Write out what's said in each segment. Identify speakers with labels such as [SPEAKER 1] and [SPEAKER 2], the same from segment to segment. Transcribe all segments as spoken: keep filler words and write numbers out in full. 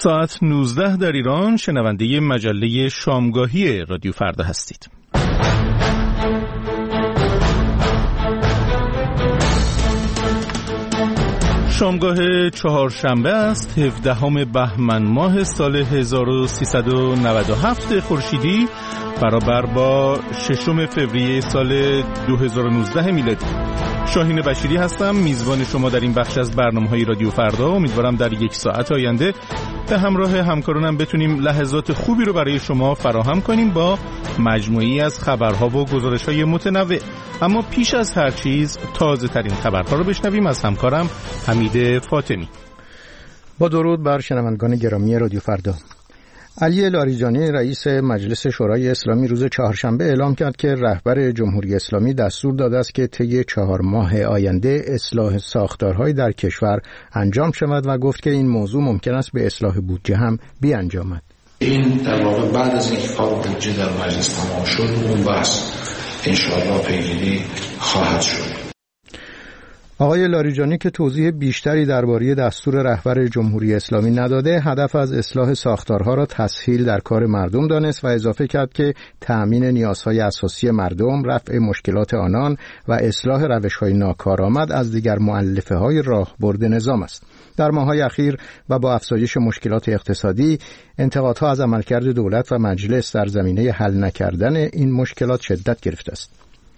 [SPEAKER 1] ساعت نوزده در ایران. شنونده مجله شامگاهی رادیو فردا هستید. شامگاه چهارشنبه است، هفدهم بهمن ماه سال هزار و سیصد و نود و هفت خورشیدی، برابر با ششم فوریه سال دو هزار و نوزده میلادی. شاهین بشیری هستم، میزبان شما در این بخش از برنامه‌های رادیو فردا. امیدوارم در یک ساعت آینده به همراه همکارانم بتونیم لحظات خوبی رو برای شما فراهم کنیم با مجموعی از خبرها و گزارش‌های متنوع. اما پیش از هر چیز تازه ترین خبرها رو بشنویم از همکارم حمید فاطمی.
[SPEAKER 2] با درود بر شنوندگان گرامی رادیو فردا. علی لاریجانی رئیس مجلس شورای اسلامی روز چهارشنبه اعلام کرد که رهبر جمهوری اسلامی دستور داده است که طی چهار ماه آینده اصلاح ساختارهای در کشور انجام شود و گفت که این موضوع ممکن است به اصلاح بودجه هم بیانجامد.
[SPEAKER 3] این در واقع بعد از اینکه کار بودجه در مجلس تمام شد، اون بحث انشاءالله پیگیری خواهد شد.
[SPEAKER 2] آقای لاریجانی که توضیح بیشتری درباره دستور رهبر جمهوری اسلامی نداده، هدف از اصلاح ساختارها را تسهیل در کار مردم دانست و اضافه کرد که تأمین نیازهای اساسی مردم، رفع مشکلات آنان و اصلاح روش‌های ناکارآمد از دیگر مؤلفه‌های راهبرد نظام است. در ماه‌های اخیر و با افزایش مشکلات اقتصادی، انتقادها از عملکرد دولت و مجلس در زمینه حل نکردن این مشکلات شدت گرفته است.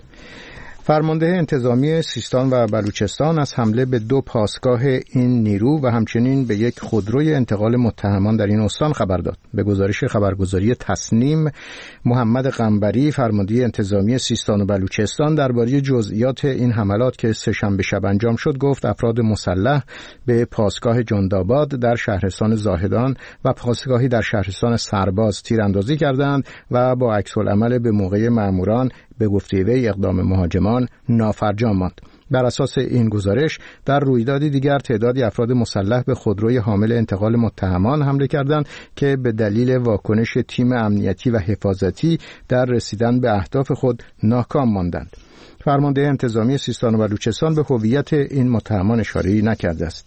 [SPEAKER 2] فرمانده انتظامی سیستان و بلوچستان از حمله به دو پاسگاه این نیرو و همچنین به یک خودروی انتقال متهمان در این استان خبر داد. به گزارش خبرگزاری تصنیم، محمد قنبری فرمانده انتظامی سیستان و بلوچستان درباره جزئیات این حملات که سه‌شنبه شب انجام شد گفت افراد مسلح به پاسگاه جندآباد در شهرستان زاهدان و پاسگاهی در شهرستان سرباز تیراندازی کردند و با عکس‌العمل به موقع ماموران به گفته وی اقدام مهاجمان نافرجام ماند. بر اساس این گزارش در رویدادی دیگر تعدادی افراد مسلح به خودروی حامل انتقال متهمان حمله کردند که به دلیل واکنش تیم امنیتی و حفاظتی در رسیدن به اهداف خود ناکام ماندند. فرمانده انتظامی سیستان و بلوچستان به هویت این متهمان اشاره‌ای نکرده است.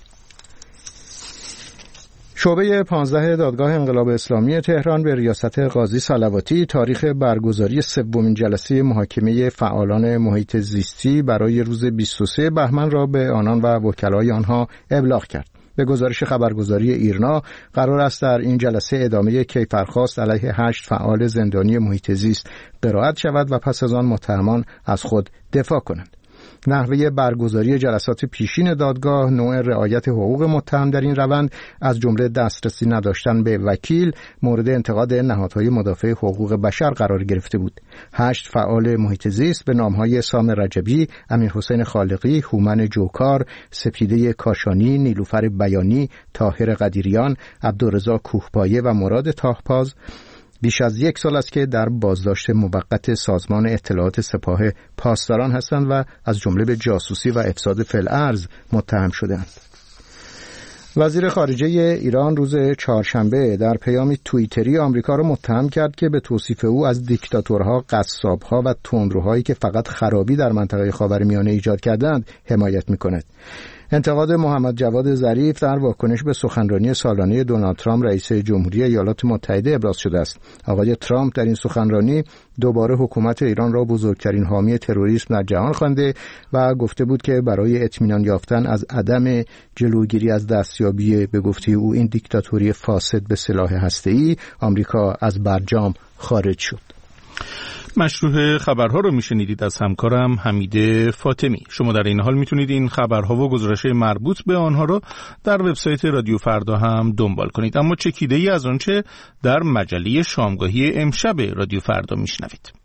[SPEAKER 2] شعبه پانزده دادگاه انقلاب اسلامی تهران به ریاست قاضی صلواتی تاریخ برگزاری سومین جلسه محاکمه فعالان محیط زیستی برای روز بیست و سوم بهمن را به آنان و وکلای آنها ابلاغ کرد. به گزارش خبرگزاری ایرنا قرار است در این جلسه ادامه کیفرخواست علیه هشت فعال زندانی محیط زیست قرائت شود و پس از آن متهمان از خود دفاع کنند. نحوه برگزاری جلسات پیشین دادگاه، نوع رعایت حقوق متهم در این روند از جمله دسترسی نداشتن به وکیل مورد انتقاد نهادهای مدافع حقوق بشر قرار گرفته بود. هشت فعال محیط زیست به نامهای سام رجبی، امیرحسین خالقی، هومن جوکار، سپیده کاشانی، نیلوفر بیانی، طاهر قدیریان، عبدالرضا کوهپایه و مراد تاهپاز بیش از یک سال است که در بازداشت موقت سازمان اطلاعات سپاه پاسداران هستند و از جمله به جاسوسی و افساد فی‌الارض متهم شدند. وزیر خارجه ایران روز چهارشنبه در پیامی توییتری آمریکا را متهم کرد که به توصیف او از دیکتاتورها، قصابها و تندروهایی که فقط خرابی در منطقه خاورمیانه ایجاد کردند حمایت می‌کند. انتقاد محمد جواد ظریف در واکنش به سخنرانی سالانه دونالد ترامپ رئیس جمهوری ایالات متحده ابراز شده است. آقای ترامپ در این سخنرانی دوباره حکومت ایران را بزرگترین حامی تروریسم در جهان خوانده و گفته بود که برای اطمینان یافتن از عدم جلوگیری از دستیابی به گفته او این دیکتاتوری فاسد به سلاح هسته‌ای، آمریکا از برجام خارج شد.
[SPEAKER 1] مشروع خبرها رو میشنیدید از همکارم حمید فاطمی. شما در این حال میتونید این خبرها و گزارش‌های مربوط به آنها رو در وبسایت رادیو فردا هم دنبال کنید. اما چکیده‌ای از آنچه در مجله شامگاهی امشب رادیو فردا میشنوید.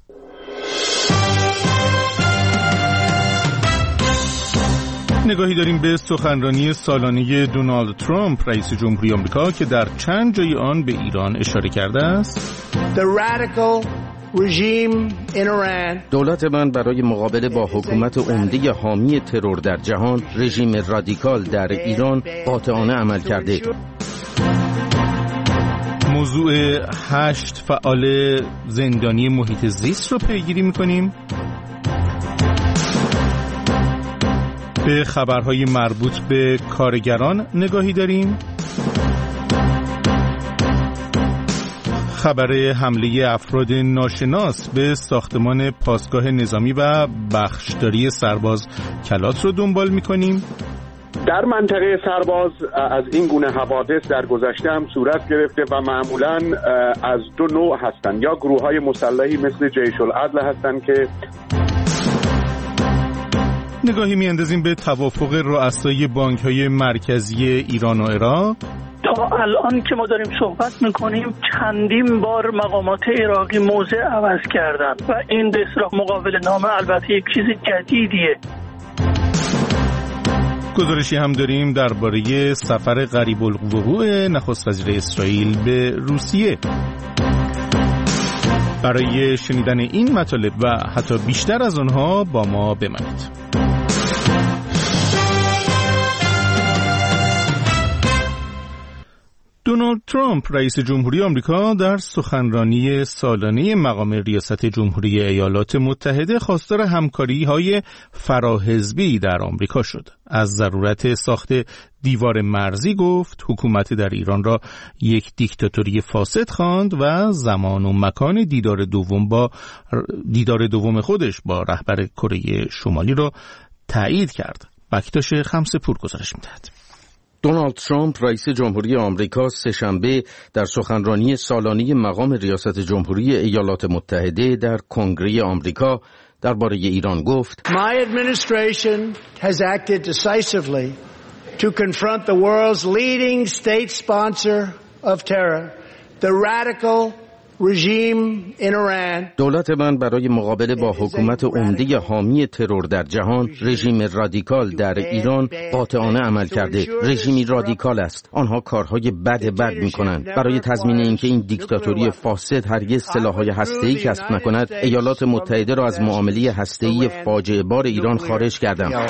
[SPEAKER 1] نگاهی داریم به سخنرانی سالانه دونالد ترامپ رئیس جمهوری آمریکا که در چند جای آن به ایران اشاره کرده است.
[SPEAKER 4] دولت من برای مقابله با حکومت عمده حامی ترور در جهان، رژیم رادیکال در ایران، قاطعانه عمل کرده.
[SPEAKER 1] موضوع هشت فعال زندانی محیط زیست رو پیگیری می‌کنیم. به خبرهای مربوط به کارگران نگاهی داریم. خبر حمله افراد ناشناس به ساختمان پاسگاه نظامی و بخشداری سرباز کلات رو دنبال می‌کنیم.
[SPEAKER 5] در منطقه سرباز از این گونه حوادث در گذشته هم صورت گرفته و معمولاً از دو نوع هستند، یا گروه‌های مسلحی مثل جیش العدل هستند که
[SPEAKER 1] نگاهی می‌اندازیم به توافق رؤسای بانک‌های مرکزی ایران و عراق.
[SPEAKER 6] تا الان که ما داریم صحبت میکنیم چندین بار مقامات عراقی موضع عوض کردن و این به اصطلاح مقابل نامه البته یک چیز جدیدیه.
[SPEAKER 1] گزارشی هم داریم درباره سفر قریب الوقوع نخست وزیر اسرائیل به روسیه. برای شنیدن این مطالب و حتی بیشتر از آنها با ما بمانید. دونالد ترامپ رئیس جمهوری آمریکا در سخنرانی سالانه مقام ریاست جمهوری ایالات متحده خواستار همکاری‌های فراحزبی در آمریکا شد. از ضرورت ساخت دیوار مرزی گفت، حکومت در ایران را یک دیکتاتوری فاسد خواند و زمان و مکان دیدار دوم با دیدار دوم خودش با رهبر کره شمالی را تایید کرد. بکتاش خمسه پور گزارش می‌دهد.
[SPEAKER 4] دونالد ترامپ رئیس جمهوری آمریکا سه‌شنبه در سخنرانی سالانه مقام ریاست جمهوری ایالات متحده در کنگره آمریکا درباره ایران گفت:
[SPEAKER 7] My administration has acted decisively to confront the world's leading state sponsor of terror, the radical regime in Iran.
[SPEAKER 4] دولت من برای مقابله با حکومت عمده حامی ترور در جهان، رژیم رادیکال در ایران، قاطعانه عمل کرده. رژیمی رادیکال است. آنها کارهای بد بد می‌کنند. برای تضمین اینکه این دیکتاتوری فاسد هرگز سلاح‌های هسته‌ای کسب نکند، ایالات متحده را از معامله هسته‌ای فاجعه بار ایران خارج کردم.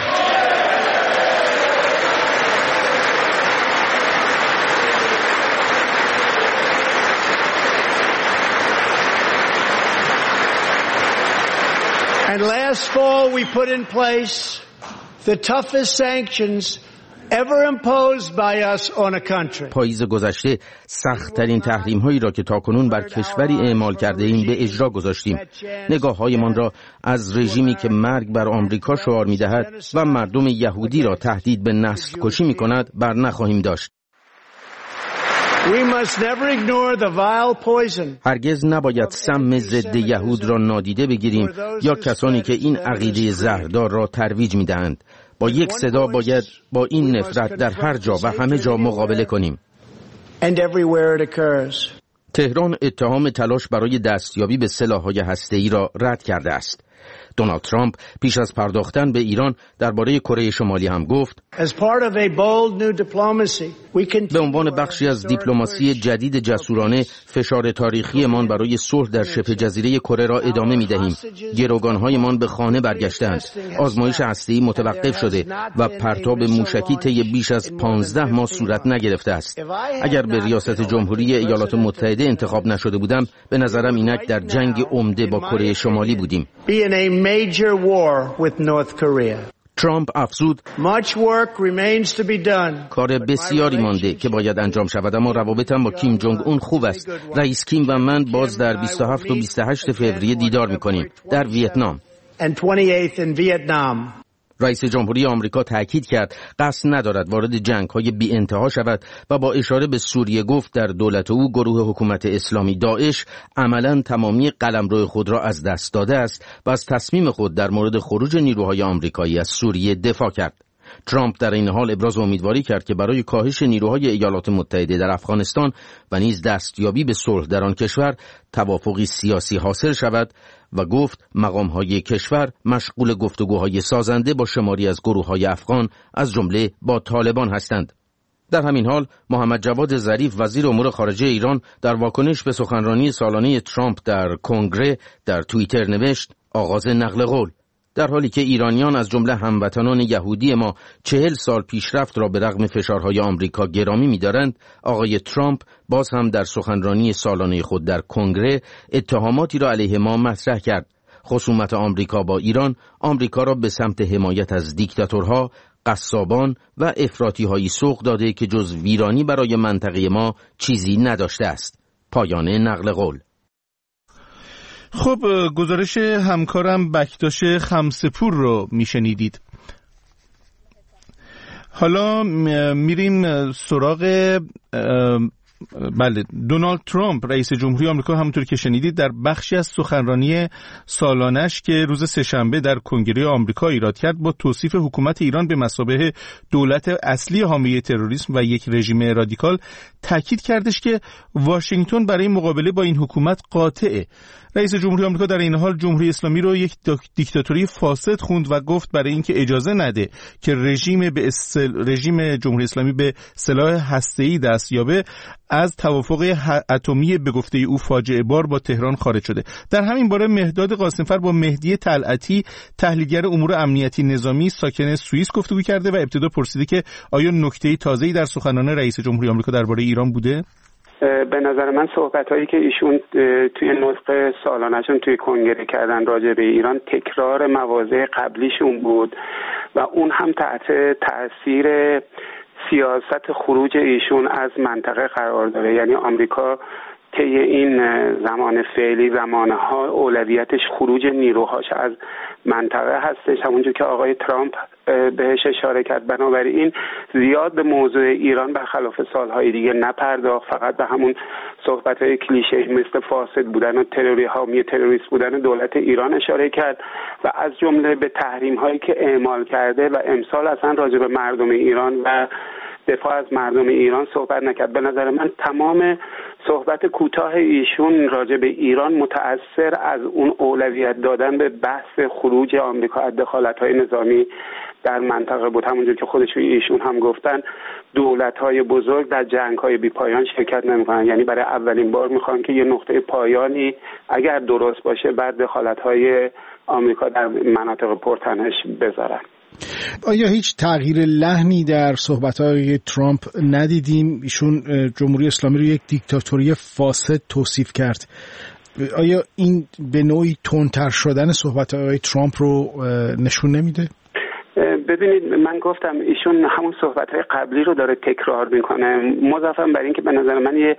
[SPEAKER 7] And last fall we put in place the toughest sanctions ever imposed by us on a country.
[SPEAKER 4] پاییز گذشته سخت‌ترین تحریم‌هایی را که تاکنون بر کشوری اعمال کرده ایم به اجرا گذاشتیم. نگاه‌هایمان را از رژیمی که مرگ بر آمریکا شعار می‌دهد و مردم یهودی را تهدید به نسل کشی می‌کند بر نخواهیم داشت.
[SPEAKER 7] We must never ignore the vile poison.
[SPEAKER 4] هرگز نباید سم ضد یهود را نادیده بگیریم یا کسانی که این عقیده زهردار را ترویج می‌دهند. با یک صدا باید با این نفرت در هر جا و همه جا مقابله کنیم.
[SPEAKER 7] And everywhere it occurs.
[SPEAKER 4] تهران اتهام تلاش برای دستیابی به سلاح‌های هسته‌ای را رد کرده است. دونالد ترامپ پیش از پرداختن به ایران درباره کره شمالی هم گفت: به عنوان بخشی از دیپلماسی جدید جسورانه، فشار تاریخیمان برای صلح در شبه جزیره کره را ادامه می‌دهیم. گروگان‌هایمان به خانه برگشتند. آزمایش هسته‌ای متوقف شده و پرتاب موشکی طی بیش از پانزده ماه صورت نگرفته است. اگر به ریاست جمهوری ایالات متحده انتخاب نشده بودم، به نظرم اینک در جنگ عمده با کره شمالی بودیم.
[SPEAKER 7] Major war with North Korea.
[SPEAKER 4] ترامپ افزود:
[SPEAKER 7] Much work remains to be done.
[SPEAKER 4] کار بسیاری مانده که باید انجام شود، اما روابطم با کیم جونگ اون خوب است. رئیس کیم و من باز در بیست و هفت و بیست و هشت فوریه دیدار می‌کنیم در ویتنام.
[SPEAKER 7] And twenty-eighth in Vietnam.
[SPEAKER 4] رئیس جمهوری آمریکا تاکید کرد قصد ندارد وارد جنگ‌های بی انتها شود و با اشاره به سوریه گفت در دولت او گروه حکومت اسلامی داعش عملاً تمامی قلمرو خود را از دست داده است و از تصمیم خود در مورد خروج نیروهای آمریکایی از سوریه دفاع کرد. ترامپ در این حال ابراز امیدواری کرد که برای کاهش نیروهای ایالات متحده در افغانستان و نیز دستیابی به صلح در آن کشور توافقی سیاسی حاصل شود و گفت مقام‌های کشور مشغول گفتگوهای سازنده با شماری از گروه‌های افغان از جمله با طالبان هستند. در همین حال محمد جواد ظریف وزیر امور خارجه ایران در واکنش به سخنرانی سالانه ترامپ در کنگره در توییتر نوشت: آغاز نقل قول. در حالی که ایرانیان از جمله هموطنان یهودی ما چهل سال پیشرفت را به رغم فشارهای آمریکا گرامی می‌دارند، آقای ترامپ باز هم در سخنرانی سالانه خود در کنگره اتهاماتی را علیه ما مطرح کرد. خصومت آمریکا با ایران آمریکا را به سمت حمایت از دیکتاتورها، قصابان و افراطی‌هایی سوق داده که جز ویرانی برای منطقه ما چیزی نداشته است. پایان نقل قول.
[SPEAKER 1] خب گزارش همکارم بکتاش خمسپور رو میشنیدید. حالا میریم سراغ بله دونالد ترامپ رئیس جمهوری آمریکا. همونطور که شنیدید در بخشی از سخنرانی سالانش که روز سه‌شنبه در کنگره آمریکا ایراد کرد، با توصیف حکومت ایران به مثابه دولت اصلی حامی تروریسم و یک رژیم رادیکال تاکید کردش که واشنگتن برای مقابله با این حکومت قاطعه. رئیس جمهوری آمریکا در این حال جمهوری اسلامی رو یک دیکتاتوری فاسد خوند و گفت برای اینکه اجازه نده که رژیم به اصل... رژیم جمهوری اسلامی به سلاح هسته‌ای دست یابه، از توافق اتمی به گفته او فاجعه بار با تهران خارج شده. در همین باره مهداد قاسمفر با مهدی طلعتی تحلیلگر امور امنیتی نظامی ساکن سوئیس گفتگو کرده و ابتدا پرسیده که آیا نکته تازه‌ای در سخنان رئیس جمهوری آمریکا درباره ایران بوده؟
[SPEAKER 8] به نظر من صحبت‌هایی که ایشون توی نطق سالانه‌شون توی کنگره کردن راجع به ایران تکرار مواضع قبلیشون بود و اون هم تحت تأثیر سیاست خروج ایشون از منطقه قرار داره. یعنی آمریکا طی این زمان فعلی زمانها اولویتش خروج نیروهاش از منطقه هستش، همونجور که آقای ترامپ بهش اشاره کرد. بنابراین زیاد به موضوع ایران برخلاف سالهای دیگه نپرداخت، فقط به همون صحبت‌های کلیشه‌ای مثل فاسد بودن و تروری حامی تروریست بودن دولت ایران اشاره کرد و از جمله به تحریم‌هایی که اعمال کرده و امسال اصلا راجع به مردم ایران و دفاع از مردم ایران صحبت نکرد. به نظر من تمام صحبت کوتاه ایشون راجع به ایران متأثر از اون اولویت دادن به بحث خروج آمریکا از دخالت‌های نظامی در منطقه بود. همونجور که خودشون ایشون هم گفتن دولت‌های بزرگ در جنگ‌های بی‌پایان شرکت نمی‌کنن، یعنی برای اولین بار می‌خوان که یه نقطه پایانی اگر درست باشه بعد دخالت‌های آمریکا در مناطق پرتنش بذارن.
[SPEAKER 2] آیا هیچ تغییر لحنی در صحبت‌های ترامپ ندیدیم؟ ایشون جمهوری اسلامی رو یک دیکتاتوری فاسد توصیف کرد. آیا این به نوعی تندتر شدن صحبت‌های ترامپ رو نشون نمیده؟
[SPEAKER 8] ببینید من گفتم ایشون همون صحبت‌های قبلی رو داره تکرار میکنه، مضافاً بر این که به نظر من یه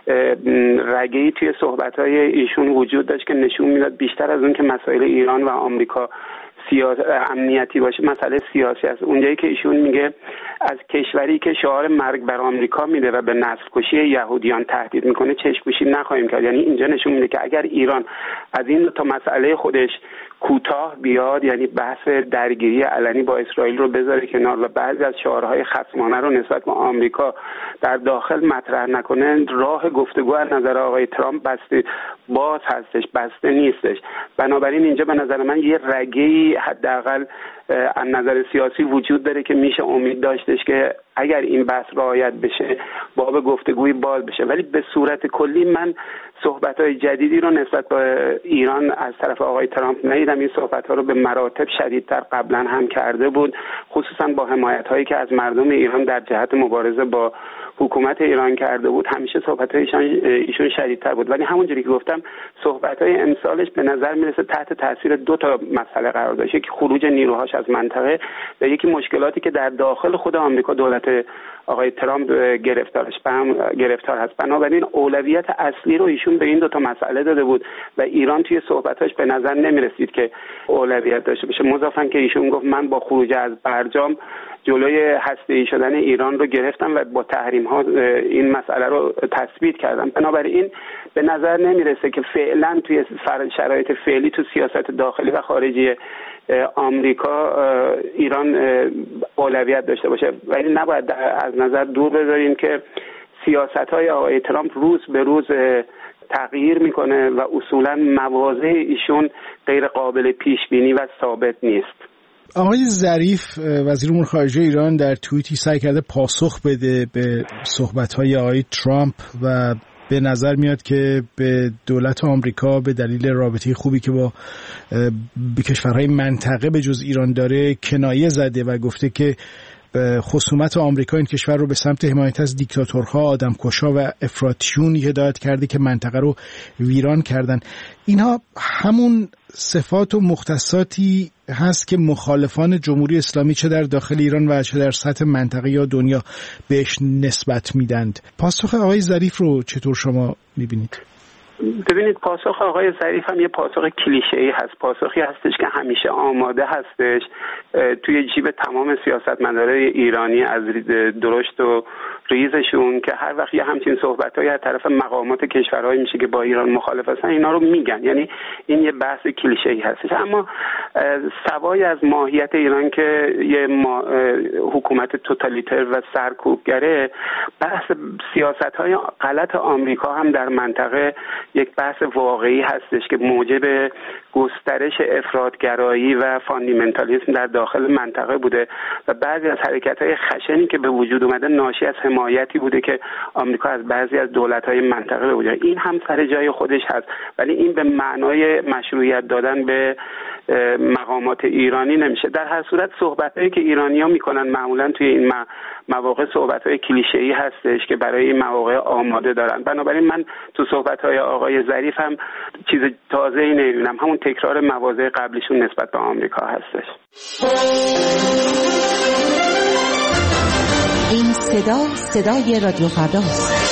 [SPEAKER 8] رگه‌ای توی صحبت‌های ایشون وجود داشت که نشون میداد بیشتر از اون که مسائل ایران و آمریکا سیاست امنیتی باشه مسئله سیاسی است. اونجایی که ایشون میگه از کشوری که شعار مرگ بر آمریکا میده و به نسل کشی یهودیان تهدید میکنه چشم‌پوشی نخواهیم کرد. یعنی اینجا نشون میده که اگر ایران از این تا مسئله خودش کوتاه بیاد، یعنی بحث درگیری علنی با اسرائیل رو بذاره کنار و بعضی از شعارهای خصمانه رو نسبت به آمریکا در داخل مطرح نکنه، راه گفتگو از نظر آقای ترامپ بسته باز هستش، بسته نیستش. بنابراین اینجا به نظر من یه رگه‌ای حداقل از نظر سیاسی وجود داره که میشه امید داشتش که اگر این بحث رعایت بشه باب گفتگوی باز بشه. ولی به صورت کلی من صحبت‌های جدیدی رو نسبت به ایران از طرف آقای ترامپ ندیدم. این صحبت‌ها رو به مراتب شدیدتر قبلا هم کرده بود، خصوصا با حمایت‌هایی که از مردم ایران در جهت مبارزه با حکومت ایران کرده بود. همیشه صحبت‌های ایشون شدیدتر بود، ولی همونجوری که گفتم صحبت‌های امسالش به نظر میرسه تحت تاثیر دو تا مسئله قرار داشته، که خروج نیروهاش از منطقه و یکی مشکلاتی که در داخل خود آمریکا دولت آقای ترامپ گرفتارش هم گرفتار هست. بنابراین اولویت اصلی رو ایشون به این دو تا مسئله داده بود و ایران توی صحبتاش به نظر نمی‌رسید که اولویت داشته باشه. مضافاً که ایشون گفت من با خروج از برجام جلوی هسته‌ای شدن ایران رو گرفتم و با تحریم ها این مسئله رو تثبیت کردم. بنابراین به نظر نمیرسه که فعلا توی شرایط فعلی تو سیاست داخلی و خارجی آمریکا ایران اولویت داشته باشه، ولی نباید از نظر دور بذاریم که سیاست‌های آقای ترامپ روز به روز تغییر میکنه و اصولا مواضع ایشون غیر قابل پیش بینی و ثابت نیست.
[SPEAKER 2] آقای ظریف وزیر امور خارجه ایران در توییتی سعی کرده پاسخ بده به صحبت‌های آقای ترامپ و به نظر میاد که به دولت آمریکا به دلیل رابطه خوبی که با کشورهای منطقه به جز ایران داره کنایه زده و گفته که خصومت آمریکا این کشور رو به سمت حمایت از دیکتاتورها، آدمکشا و افراطیون هدایت کرده که منطقه رو ویران کردن. اینها همون
[SPEAKER 9] صفات و مختصاتی هست که مخالفان جمهوری اسلامی چه در داخل ایران و چه در سطح منطقه یا دنیا بهش نسبت میدند. پاسخ آقای ظریف رو چطور شما میبینید؟
[SPEAKER 8] ببینید، پاسخ آقای ظریف هم یه پاسخ کلیشه‌ای هست، پاسخی هستش که همیشه آماده هستش توی جیب تمام سیاستمدارای ایرانی از درشت و ریزشون که هر وقت یه همچین صحبت‌هایی از طرف مقامات کشورهایی میشه که با ایران مخالف هستن اینا رو میگن. یعنی این یه بحث کلیشه‌ای هستش. اما سوای از ماهیت ایران که یه ما حکومت توتالیتر و سرکوبگره، بحث سیاست‌های غلط آمریکا هم در منطقه یک بحث واقعی هستش که موجب گسترش افراطگرایی و فاندامنتالیسم در داخل منطقه بوده و بعضی از حرکت‌های خشنی که به وجود اومده ناشی از حمایتی بوده که آمریکا از بعضی از دولت‌های منطقه به وجود. این هم سر جای خودش هست، ولی این به معنای مشروعیت دادن به مقامات ایرانی نمیشه. در هر صورت صحبت‌هایی که ایرانی‌ها میکنن معمولاً توی این مواقع صحبت‌های کلیشه‌ای هستش که برای این مواقع آماده دارن. بنابراین من تو صحبت‌های آقای ظریف هم چیز تازه‌ای نمی‌بینم، همون تکرار مواضع قبلیشون نسبت به آمریکا هستش.
[SPEAKER 10] این صدا صدای رادیو فرداست.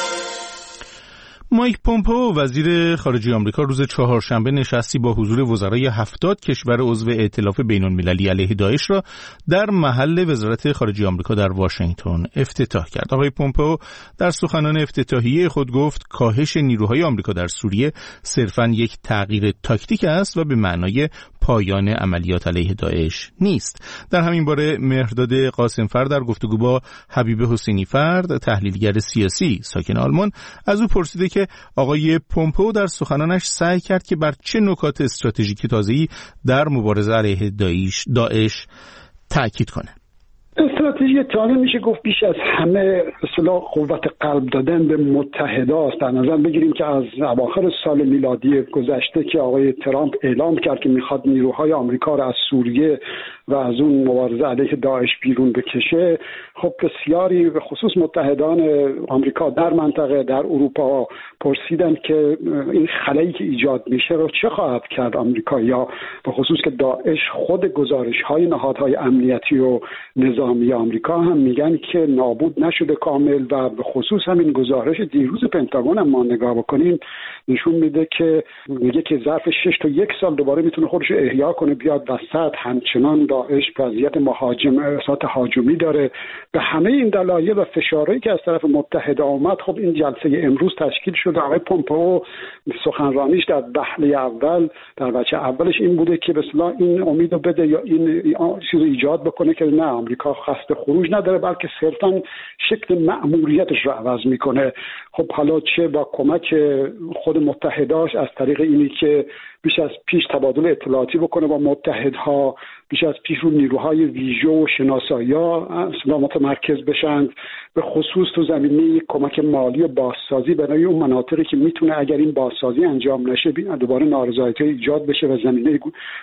[SPEAKER 1] مایک پومپئو وزیر خارجه آمریکا روز چهارشنبه نشستی با حضور وزرای هفتاد کشور عضو ائتلاف بین‌المللی علیه داعش را در محل وزارت خارجه آمریکا در واشنگتن افتتاح کرد. آقای پومپئو در سخنان افتتاحیه خود گفت کاهش نیروهای آمریکا در سوریه صرفاً یک تغییر تاکتیک است و به معنای پایان عملیات علیه داعش نیست. در همین باره مهرداد قاسمفر در گفتگو با حبیب حسینی فرد، تحلیلگر سیاسی ساکن آلمان، از او پرسیده که آقای پومپئو در سخنانش سعی کرد که بر چه نکات استراتژیکی تازه‌ای در مبارزه علیه داعش داعش تاکید کنه.
[SPEAKER 11] استراتژی تازه میشه گفت بیش از همه اصطلاح قوت قلب دادن به متحداست. در نظر بگیریم که از اواخر سال میلادی گذشته که آقای ترامپ اعلام کرد که میخواد نیروهای آمریکا را از سوریه و از اون مبارزه علیه داعش بیرون بکشه، خب بسیاری به خصوص متحدان آمریکا در منطقه در اروپا پرسیدن که این خلایی که ایجاد میشه رو چه خواهد کرد آمریکا، یا به خصوص که داعش خود گزارش‌های نهادهای امنیتی و نظامی آمریکا هم میگن که نابود نشده کامل و به خصوص همین گزارش دیروز پنتاگون هم ما نگاه بکنیم نشون میده که میگه که ظرف شش تا یک سال دوباره میتونه خودش احیا کنه بیاد وسط. همچنان داعش وضعیت مهاجم احساسات هاجمی داره. به همه این دلایل و فشارهایی که از طرف متحده آمد، خب این جلسه امروز تشکیل شده. آقای پومپئو سخنرانیش در بحث اول در بچه اولش این بوده که به اصطلاح این امیدو بده یا این چیزو ایجاد بکنه که نه آمریکا قصد خروج نداره بلکه صرفاً شکل مأموریتش رو عوض میکنه. خب حالا چه با کمک خود متحداش از طریق اینی که بیش از پیش تبادل اطلاعاتی بکنه با متحدها، بیش از پیش رو نیروهای ویژه و شناسایی‌ها اصلا متمرکز بشن، به خصوص تو زمینه کمک مالی و بازسازی برای اون مناطقی که میتونه اگر این بازسازی انجام نشه دوباره نارضایتی ایجاد بشه و زمینه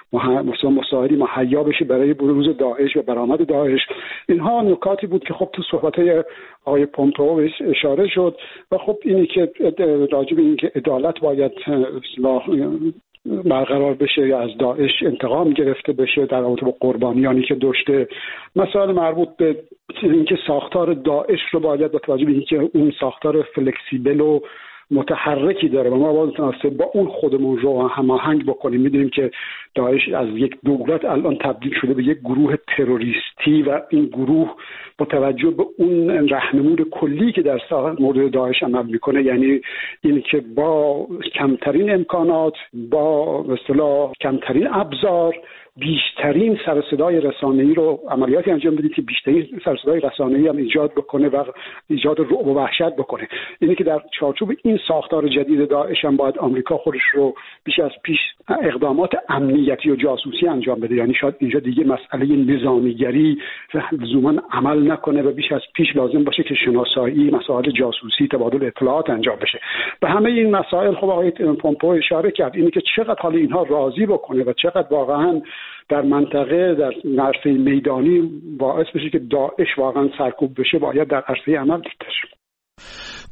[SPEAKER 11] مثلا مساعدی مهیا بشه برای بروز داعش و برآمد داعش. اینها نکاتی بود که خب تو صحبت‌های آقای پومپئو بهش اشاره شد و خب اینی که راجع به اینکه عدالت باید اصلاح برقرار بشه یا از داعش انتقام گرفته بشه در رابطه با قربانیانی که داشته، مسائل مربوط به اینکه ساختار داعش رو باید با توجه به اینکه اون ساختار فلکسیبل و متحرکی داره و ما باید متناسب با اون خودمون رو هماهنگ بکنیم. میدونیم که داعش از یک دولت الان تبدیل شده به یک گروه تروریستی و این گروه با توجه به اون راهنمود کلی که در مورد داعش عمل میکنه، یعنی این که با کمترین امکانات، با به اصطلاح کمترین ابزار، بیشترین سر و صدای رسانه‌ای رو عملیاتی انجام بدید که بیشترین سر و صدای رسانه‌ای هم ایجاد بکنه و ایجاد رعب و وحشت بکنه. اینه که در چارچوب این ساختار جدید داعش هم باید آمریکا خودش رو بیش از پیش اقدامات امنیتی و جاسوسی انجام بده. یعنی شاید اینجا دیگه مسئله نظامیگری لزوما عمل نکنه و بیش از پیش لازم باشه که شناسایی، مسائل جاسوسی، تبادل اطلاعات انجام بشه. به همه این مسائل خب آقای پومپئو اشاره کرد، اینه که چقدر حال اینها راضی بکنه و چقدر واقعا در منطقه در عرصه میدانی باعث بشه که داعش واقعا سرکوب بشه، باید در عرصه عمل دیده شه.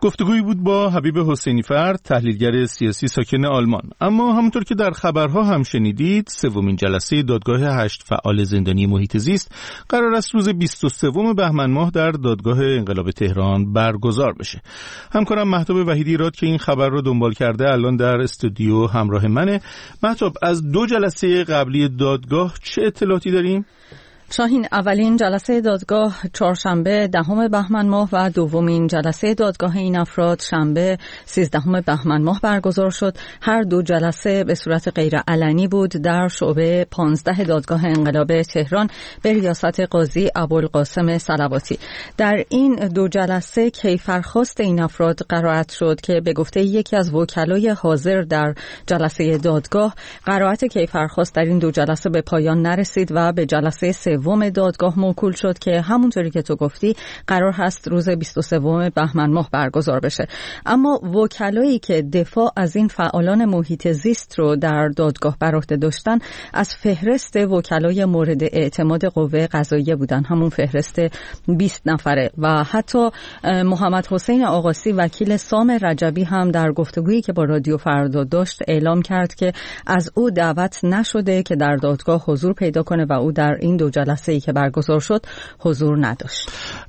[SPEAKER 1] گفتگویی بود با حبیب حسینی فرد، تحلیلگر سیاسی ساکن آلمان. اما همونطور که در خبرها هم شنیدید، سومین جلسه دادگاه هشت فعال زندانی محیط زیست قرار است روز بیست و سوم بهمن ماه در دادگاه انقلاب تهران برگزار بشه. همکارم مهتاب وحیدی راد که این خبر رو دنبال کرده الان در استودیو همراه منه. مهتاب، از دو جلسه قبلی دادگاه چه اطلاعاتی داریم؟
[SPEAKER 12] شاهین، اولین جلسه دادگاه چهارشنبه دهم بهمن ماه و دومین جلسه دادگاه این افراد شنبه سیزدهم بهمن ماه برگزار شد. هر دو جلسه به صورت غیر علنی بود در شعبه پانزده دادگاه انقلاب تهران به ریاست قاضی ابوالقاسم صلواتی. در این دو جلسه کیفرخواست این افراد قرائت شد که به گفته یکی از وکلای حاضر در جلسه دادگاه، قرائت کیفرخواست در این دو جلسه به پایان نرسید و به جلسه سوم دادگاه موکول شد که همونطوری که تو گفتی قرار هست روز بیست و سوم بهمن ماه برگزار بشه. اما وکلایی که دفاع از این فعالان محیط زیست رو در دادگاه بر عهده داشتن از فهرست وکلای مورد اعتماد قوه قضاییه بودن، همون فهرست بیست نفره. و حتی محمد حسین آقاسی وکیل سام رجبی هم در گفتگویی که با رادیو فردا داشت اعلام کرد که از او دعوت نشده که در دادگاه حضور پیدا کنه و او در این دو جلسه‌ای که برگزار شد حضور نداشت.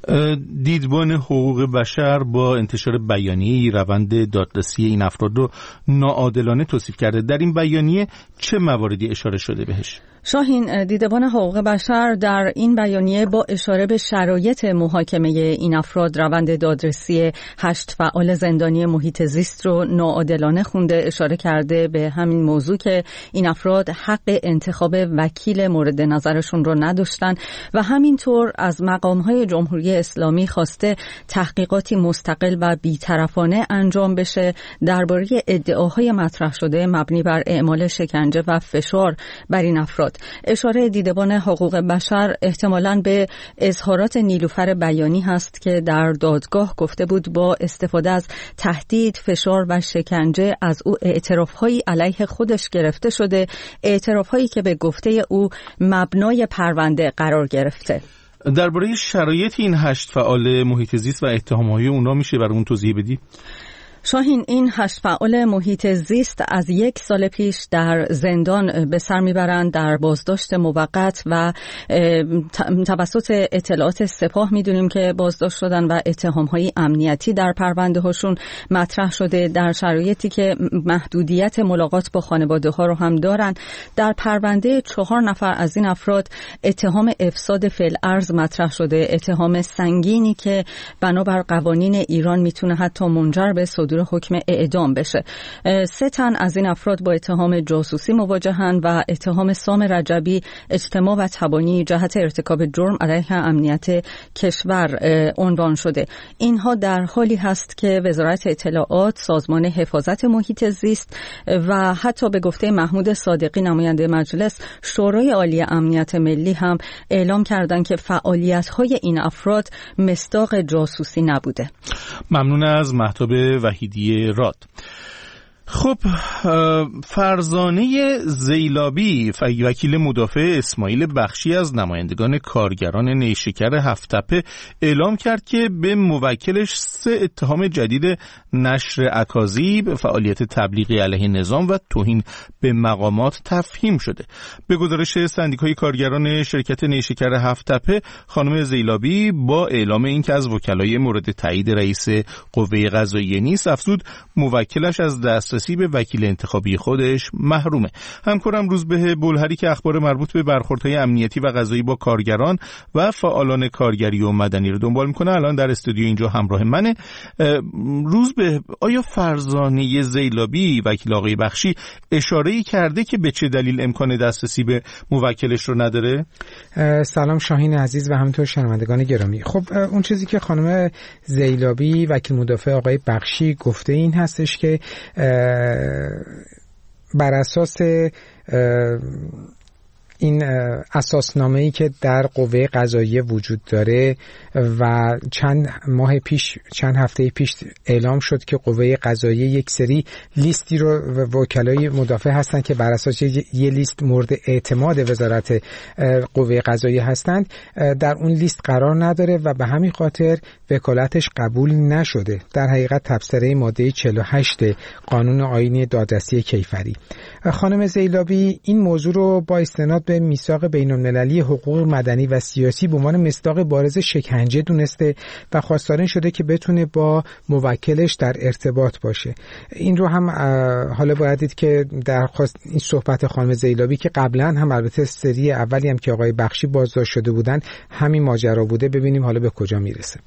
[SPEAKER 1] دیدبان حقوق بشر با انتشار بیانیه‌ای روند دادرسی این افراد رو ناعادلانه توصیف کرده. در این بیانیه چه مواردی اشاره شده بهش؟
[SPEAKER 12] شاهین، دیدبان حقوق بشر در این بیانیه با اشاره به شرایط محاکمه این افراد روند دادرسی هشت فعال زندانی محیط زیست رو ناعادلانه خونده، اشاره کرده به همین موضوع که این افراد حق انتخاب وکیل مورد نظرشون رو نداشتن و همینطور از مقامهای جمهوری اسلامی خواسته تحقیقاتی مستقل و بیطرفانه انجام بشه درباره ادعاهای مطرح شده مبنی بر اعمال شکنجه و فشار بر این افراد. اشاره دیدبان حقوق بشر احتمالاً به اظهارات نیلوفر بیانی هست که در دادگاه گفته بود با استفاده از تهدید، فشار و شکنجه از او اعتراف‌هایی علیه خودش گرفته شده، اعتراف‌هایی که به گفته او مبنای پرونده قرار گرفته.
[SPEAKER 1] درباره شرایط این هشت فعال محیط زیست و اتهام‌های اونا میشه برامون توضیح بدی؟
[SPEAKER 12] شاهین، این هشت فعال محیط زیست از یک سال پیش در زندان به سر میبرند در بازداشت موقت و توسط اطلاعات سپاه میدونیم که بازداشت شدن و اتهام‌های امنیتی در پرونده هاشون مطرح شده در شرایطی که محدودیت ملاقات با خانواده ها رو هم دارن. در پرونده چهار نفر از این افراد اتهام افساد فی‌الارض مطرح شده، اتهام سنگینی که بنابر قوانین ایران میتونه حتی منجر به صدور حکم اعدام بشه. سه تن از این افراد با اتهام جاسوسی مواجهن و اتهام سام رجبی اجتماع و تبانی جهت ارتکاب جرم علیه امنیت کشور عنوان شده. اینها در حالی هست که وزارت اطلاعات، سازمان حفاظت محیط زیست و حتی به گفته محمود صادقی نماینده مجلس، شورای عالی امنیت ملی هم اعلام کردن که فعالیت‌های این افراد مصداق جاسوسی نبوده.
[SPEAKER 1] ممنون از مهتاب وحیدی راد. خب، فرزانه زیلابی وکیل مدافع اسماعیل بخشی از نمایندگان کارگران نیشکر هفت‌تپه اعلام کرد که به موکلش سه اتهام جدید نشر اکاذیب، فعالیت تبلیغی علیه نظام و توهین به مقامات تفهیم شده. به گزارش سندیکای کارگران شرکت نیشکر هفت‌تپه، خانم زیلابی با اعلام اینکه از وکلای مورد تایید رئیس قوه قضاییه نیست، افزود موکلش از دست به وکیل انتخابی خودش محرومه. همکارم روزبه بلهری که اخبار مربوط به برخوردهای امنیتی و قضایی با کارگران و فعالان کارگری و مدنی رو دنبال میکنه، الان در استودیو اینجا همراه منه. روزبه، آیا فرزانه زیلابی وکیل آقای بخشی اشاره‌ای کرده که به چه دلیل امکان دسترسی به موکلش رو نداره؟
[SPEAKER 13] سلام شاهین عزیز و همینطور شنوندگان گرامی. خب اون چیزی که خانم زیلابی وکیل مدافع آقای بخشی گفته این هستش که بر اساس این اساسنامه‌ای که در قوه قضاییه وجود داره و چند ماه پیش چند هفته پیش اعلام شد که قوه قضاییه یک سری لیستی رو وکلای مدافع هستن که بر اساس یه لیست مورد اعتماد وزارت قوه قضاییه هستند، در اون لیست قرار نداره و به همین خاطر وکالتش قبول نشده. در حقیقت تبصره ماده چهل و هشت قانون آیینی دادرسی کیفری. خانم زیلابی این موضوع رو با استناد به میثاق بین‌المللی حقوق مدنی و سیاسی به عنوان مصداق بارز شکنجه دونسته و خواستار این شده که بتونه با موکلش در ارتباط باشه. این رو هم حالا باید دید که درخواست این صحبت خانم زیلابی که قبلا هم البته سری اولی هم که آقای بخشی بازداشت شده بودن همین ماجرا بوده، ببینیم حالا به کجا میرسه.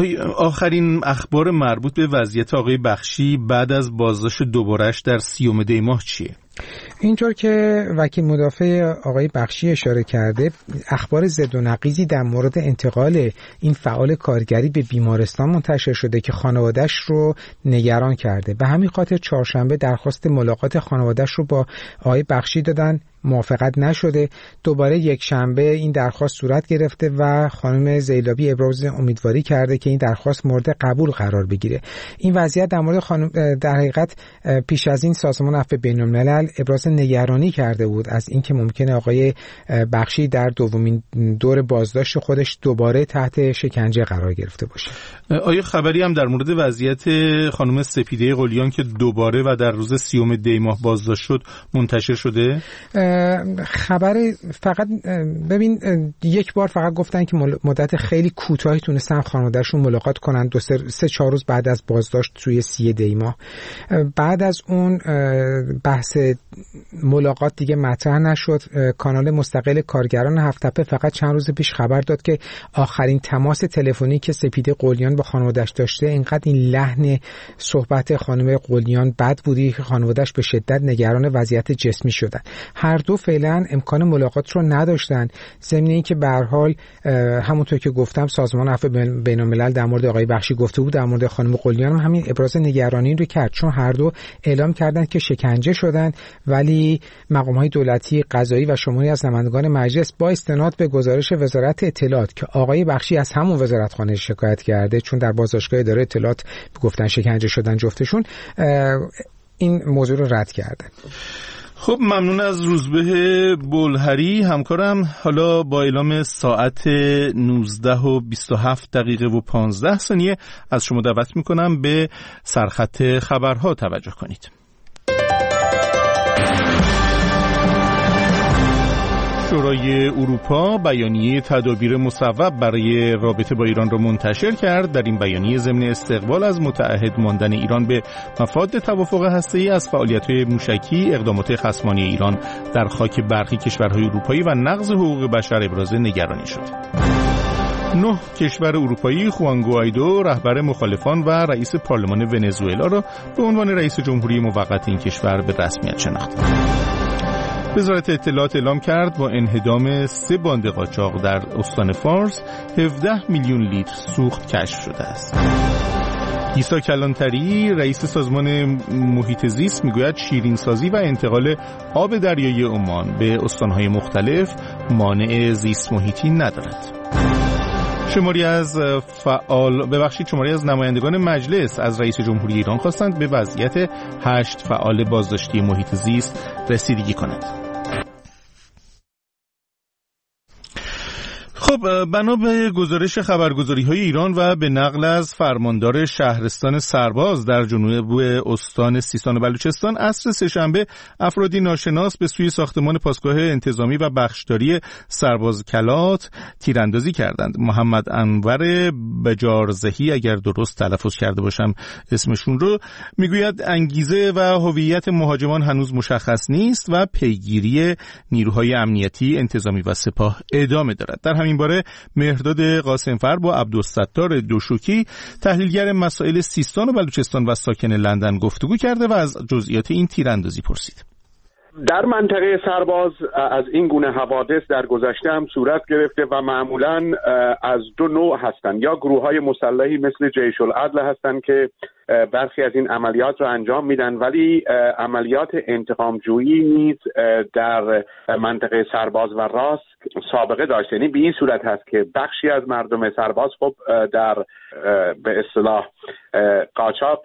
[SPEAKER 1] آخرین اخبار مربوط به وضعیت آقای بخشی بعد از بازداشت دوباره‌اش در سیوم دی ماه چیه؟
[SPEAKER 13] اینطور که وکیل مدافع آقای بخشی اشاره کرده، اخبار ضد و نقیضی در مورد انتقال این فعال کارگری به بیمارستان منتشر شده که خانواده‌اش رو نگران کرده. به همین خاطر چهارشنبه درخواست ملاقات خانواده‌اش رو با آقای بخشی دادن، موافقت نشده. دوباره یک شنبه این درخواست صورت گرفته و خانم زیلابی ابراز امیدواری کرده که این درخواست مورد قبول قرار بگیره. این وضعیت در مورد خانم در حقیقت پیش از این سازمان عفو بین‌الملل ابراز نگرانی کرده بود از اینکه ممکنه آقای بخشی در دومین دور بازداشت خودش دوباره تحت شکنجه قرار گرفته باشه.
[SPEAKER 1] آیا خبری هم در مورد وضعیت خانم سپیده قلیان که دوباره و در روز سیوم دی ماه بازداشت شد منتشر شده؟
[SPEAKER 13] خبر فقط ببین یک بار فقط گفتن که مدت خیلی کوتاهی تونستن خانواده‌شون ملاقات کنن، دو سه, سه چهار روز بعد از بازداشت توی سی دی ماه. بعد از اون بحث ملاقات دیگه مطرح نشد. کانال مستقل کارگران هفت‌تپه فقط چند روز پیش خبر داد که آخرین تماس تلفنی که سپیده قلیان با خانواده‌اش داشته، اینقدر این لحن صحبت خانم قلیان بد بودی که خانواده‌اش به شدت نگران وضعیت جسمی شدن. هر دو فعلا امکان ملاقات رو نداشتن، ضمن اینکه به هر حال همونطور که گفتم سازمان عفو بین‌الملل در مورد آقای بخشی گفته بود، در مورد خانم قلیان هم همین ابراز نگرانی رو کرد، چون هر دو اعلام کردند که شکنجه شدن، ولی مقام‌های دولتی، قضایی و شماری از نمایندگان مجلس با استناد به گزارش وزارت اطلاعات که آقای بخشی از همون وزارتخانه شکایت کرده، چون در بازداشتگاه اداره اطلاعات گفتن شکنجه شدن جفتشون، این موضوع رو رد کردن.
[SPEAKER 1] خب ممنون از روزبه بلهری همکارم. حالا با اعلام ساعت نوزده و بیست و هفت دقیقه و پانزده ثانیه از شما دعوت میکنم به سرخط خبرها توجه کنید. شورای اروپا بیانیه تدابیر مصوب برای رابطه با ایران را منتشر کرد. در این بیانیه ضمن استقبال از متعهد ماندن ایران به مفاد توافق هسته‌ای از فعالیت‌های موشکی، اقدامات خصمانه ایران در خاک برخی کشورهای اروپایی و نقض حقوق بشر ابراز نگرانی شد. نه کشور اروپایی خوان گوایدو رهبر مخالفان و رئیس پارلمان ونزوئلا را به عنوان رئیس جمهوری موقت این کشور به رسمیت شناخت. وزارت اطلاعات اعلام کرد با انهدام سه باند قاچاق در استان فارس هفده میلیون لیتر سوخت کشف شده است. عیسی کلانتری رئیس سازمان محیط زیست میگوید شیرینسازی و انتقال آب دریایی عمان به استانهای مختلف مانع زیست محیطی ندارد. شماری از فعال ببخشید شماری از نمایندگان مجلس از رئیس جمهوری ایران خواستند به وضعیت هشت فعال بازداشتی محیط زیست رسیدگی کنند. خب بنا به گزارش خبرگزاری‌های ایران و به نقل از فرماندار شهرستان سرباز در جنوب استان سیستان و بلوچستان، عصر سه‌شنبه افرادی ناشناس به سوی ساختمان پاسگاه انتظامی و بخشداری سرباز کلات تیراندازی کردند. محمد انور بجارزهی اگر درست تلفظ کرده باشم اسمشون رو، میگوید انگیزه و هویت مهاجمان هنوز مشخص نیست و پیگیری نیروهای امنیتی، انتظامی و سپاه ادامه دارد. در همین باره مهرداد قاسمفر با عبدالستار دوشوکی تحلیلگر مسائل سیستان و بلوچستان و ساکن لندن گفتگو کرده و از جزئیات این تیراندازی پرسید.
[SPEAKER 5] در منطقه سرباز از این گونه حوادث در گذشته هم صورت گرفته و معمولاً از دو نوع هستند. یا گروه‌های مسلحی مثل جیش العدل هستند که برخی از این عملیات رو انجام میدن، ولی عملیات انتقام جویی نیز در منطقه سرباز و راست سابقه داشت. یعنی به این صورت هست که بخشی از مردم سرباز خب در به اصطلاح قاچاق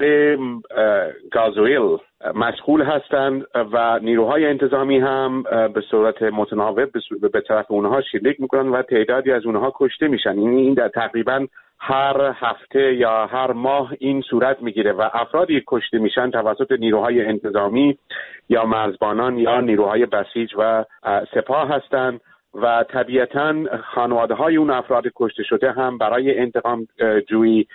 [SPEAKER 5] گازوئیل مشغول هستند و نیروهای انتظامی هم به صورت متناوب به طرف اونها شلیک میکنن و تعدادی از اونها کشته میشن. این در تقریبا هر هفته یا هر ماه این صورت میگیره و افرادی کشته میشن توسط نیروهای انتظامی یا مرزبانان یا نیروهای بسیج و سپاه هستند و طبیعتاً خانواده‌های اون افراد کشته شده هم برای انتقام جویی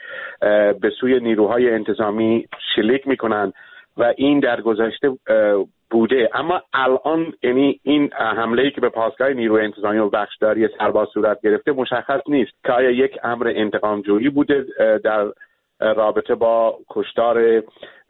[SPEAKER 5] به سوی نیروهای انتظامی شلیک میکنن و این در گذشته بوده. اما الان یعنی این حمله‌ای که به پاسگاه نیروی انتظامی و بخشداری سرباز صورت گرفته مشخص نیست که آیا یک امر انتقام جویی بوده در رابطه با کشتار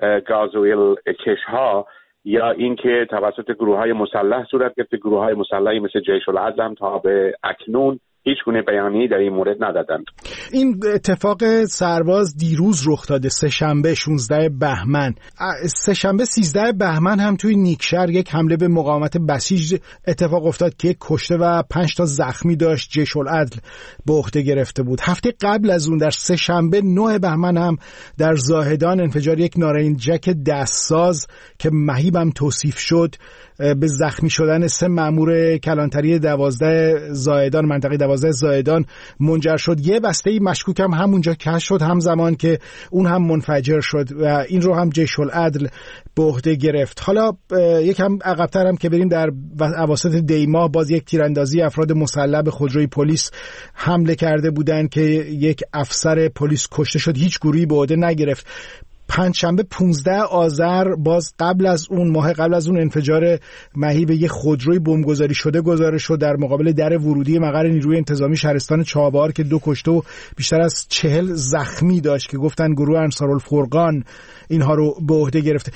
[SPEAKER 5] گازوئیل کشها یا اینکه توسط گروه‌های مسلح صورت گرفته. گروه‌های مسلحی مثل جیش العدل هم تا به اکنون هیچ گونه بیانیه‌ای در این مورد ندادند.
[SPEAKER 9] این اتفاق سرباز دیروز رخ داده، سه شنبه شانزده بهمن. سه شنبه سیزده بهمن هم توی نیکشهر یک حمله به مقاومت بسیج اتفاق افتاد که یک کشته و پنج تا زخمی داشت، جیش العدل به عهده گرفته بود. هفته قبل از اون در سه شنبه نه بهمن هم در زاهدان انفجار یک نارنجک دستساز که مهیب هم توصیف شد به زخمی شدن سه مأمور کلانتری دوازده زاهدان، منطقه دوازده زاهدان منجر شد. یه بسته مشکوک هم همونجا کشف شد همزمان که اون هم منفجر شد و این رو هم جیش العدل به عهده گرفت. حالا یکم عقب‌تر هم که بریم در اواسط دی‌ماه باز یک تیراندازی افراد مسلح به خودروی پلیس حمله کرده بودند که یک افسر پلیس کشته شد، هیچ گروهی به عهده نگرفت. پنجشنبه پانزده آذر باز قبل از اون ماه قبل از اون انفجار مهیب یک خودروی بمبگذاری شده گزارش شد در مقابل در ورودی مقر نیروی انتظامی شهرستان چابهار که دو کشته و بیشتر از چهل زخمی داشت که گفتن گروه انصارالفرقان اینها رو به عهده گرفته.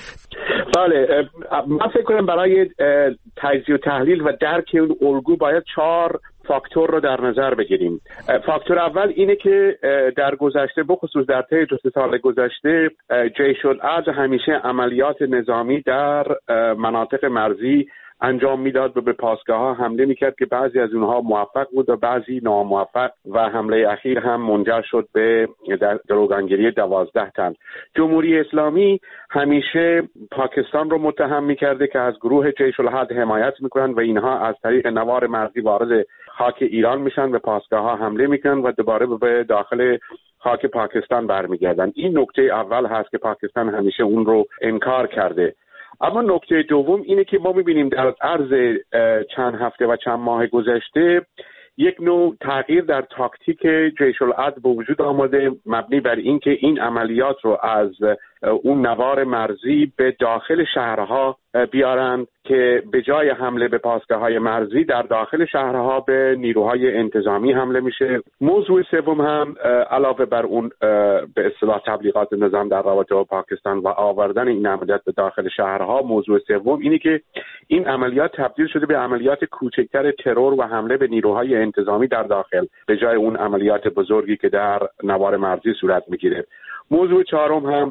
[SPEAKER 5] بله، من فکر کنم برای تجزیه و تحلیل و درک اون الگو باید چهار فاکتور رو در نظر بگیریم. فاکتور اول اینه که در گذشته بخصوص در طی دو سه سال گذشته جیش العدل همیشه عملیات نظامی در مناطق مرزی انجام میداد و به پاسگاه ها حمله میکرد که بعضی از اونها موفق بود و بعضی ناموفق و حمله اخیر هم منجر شد به گروگانگیری دوازده تن. جمهوری اسلامی همیشه پاکستان رو متهم میکرده که از گروه جیش العدل حمایت میکنن و اینها از طریق نوار مرزی وارد خاک ایران میشن و پاسگاه ها حمله میکنن و دوباره به داخل خاک پاکستان برمیگردن. این نکته اول هست که پاکستان همیشه اون رو انکار کرده. اما نکته دوم اینه که ما میبینیم در عرض چند هفته و چند ماه گذشته یک نوع تغییر در تاکتیک جیش العدل به وجود آمده، مبنی بر اینکه این عملیات رو از اون نوار مرزی به داخل شهرها بیارن که به جای حمله به پاسگاه‌های مرزی در داخل شهرها به نیروهای انتظامی حمله میشه. موضوع سوم هم علاوه بر اون به اصطلاح تبلیغات نظام در رابطه با پاکستان و آوردن این عملیات به داخل شهرها، موضوع سوم اینه که این عملیات تبدیل شده به عملیات کوچکتر ترور و حمله به نیروهای انتظامی در داخل به جای اون عملیات بزرگی که در نوار مرزی صورت میگیره. موضوع چهارم هم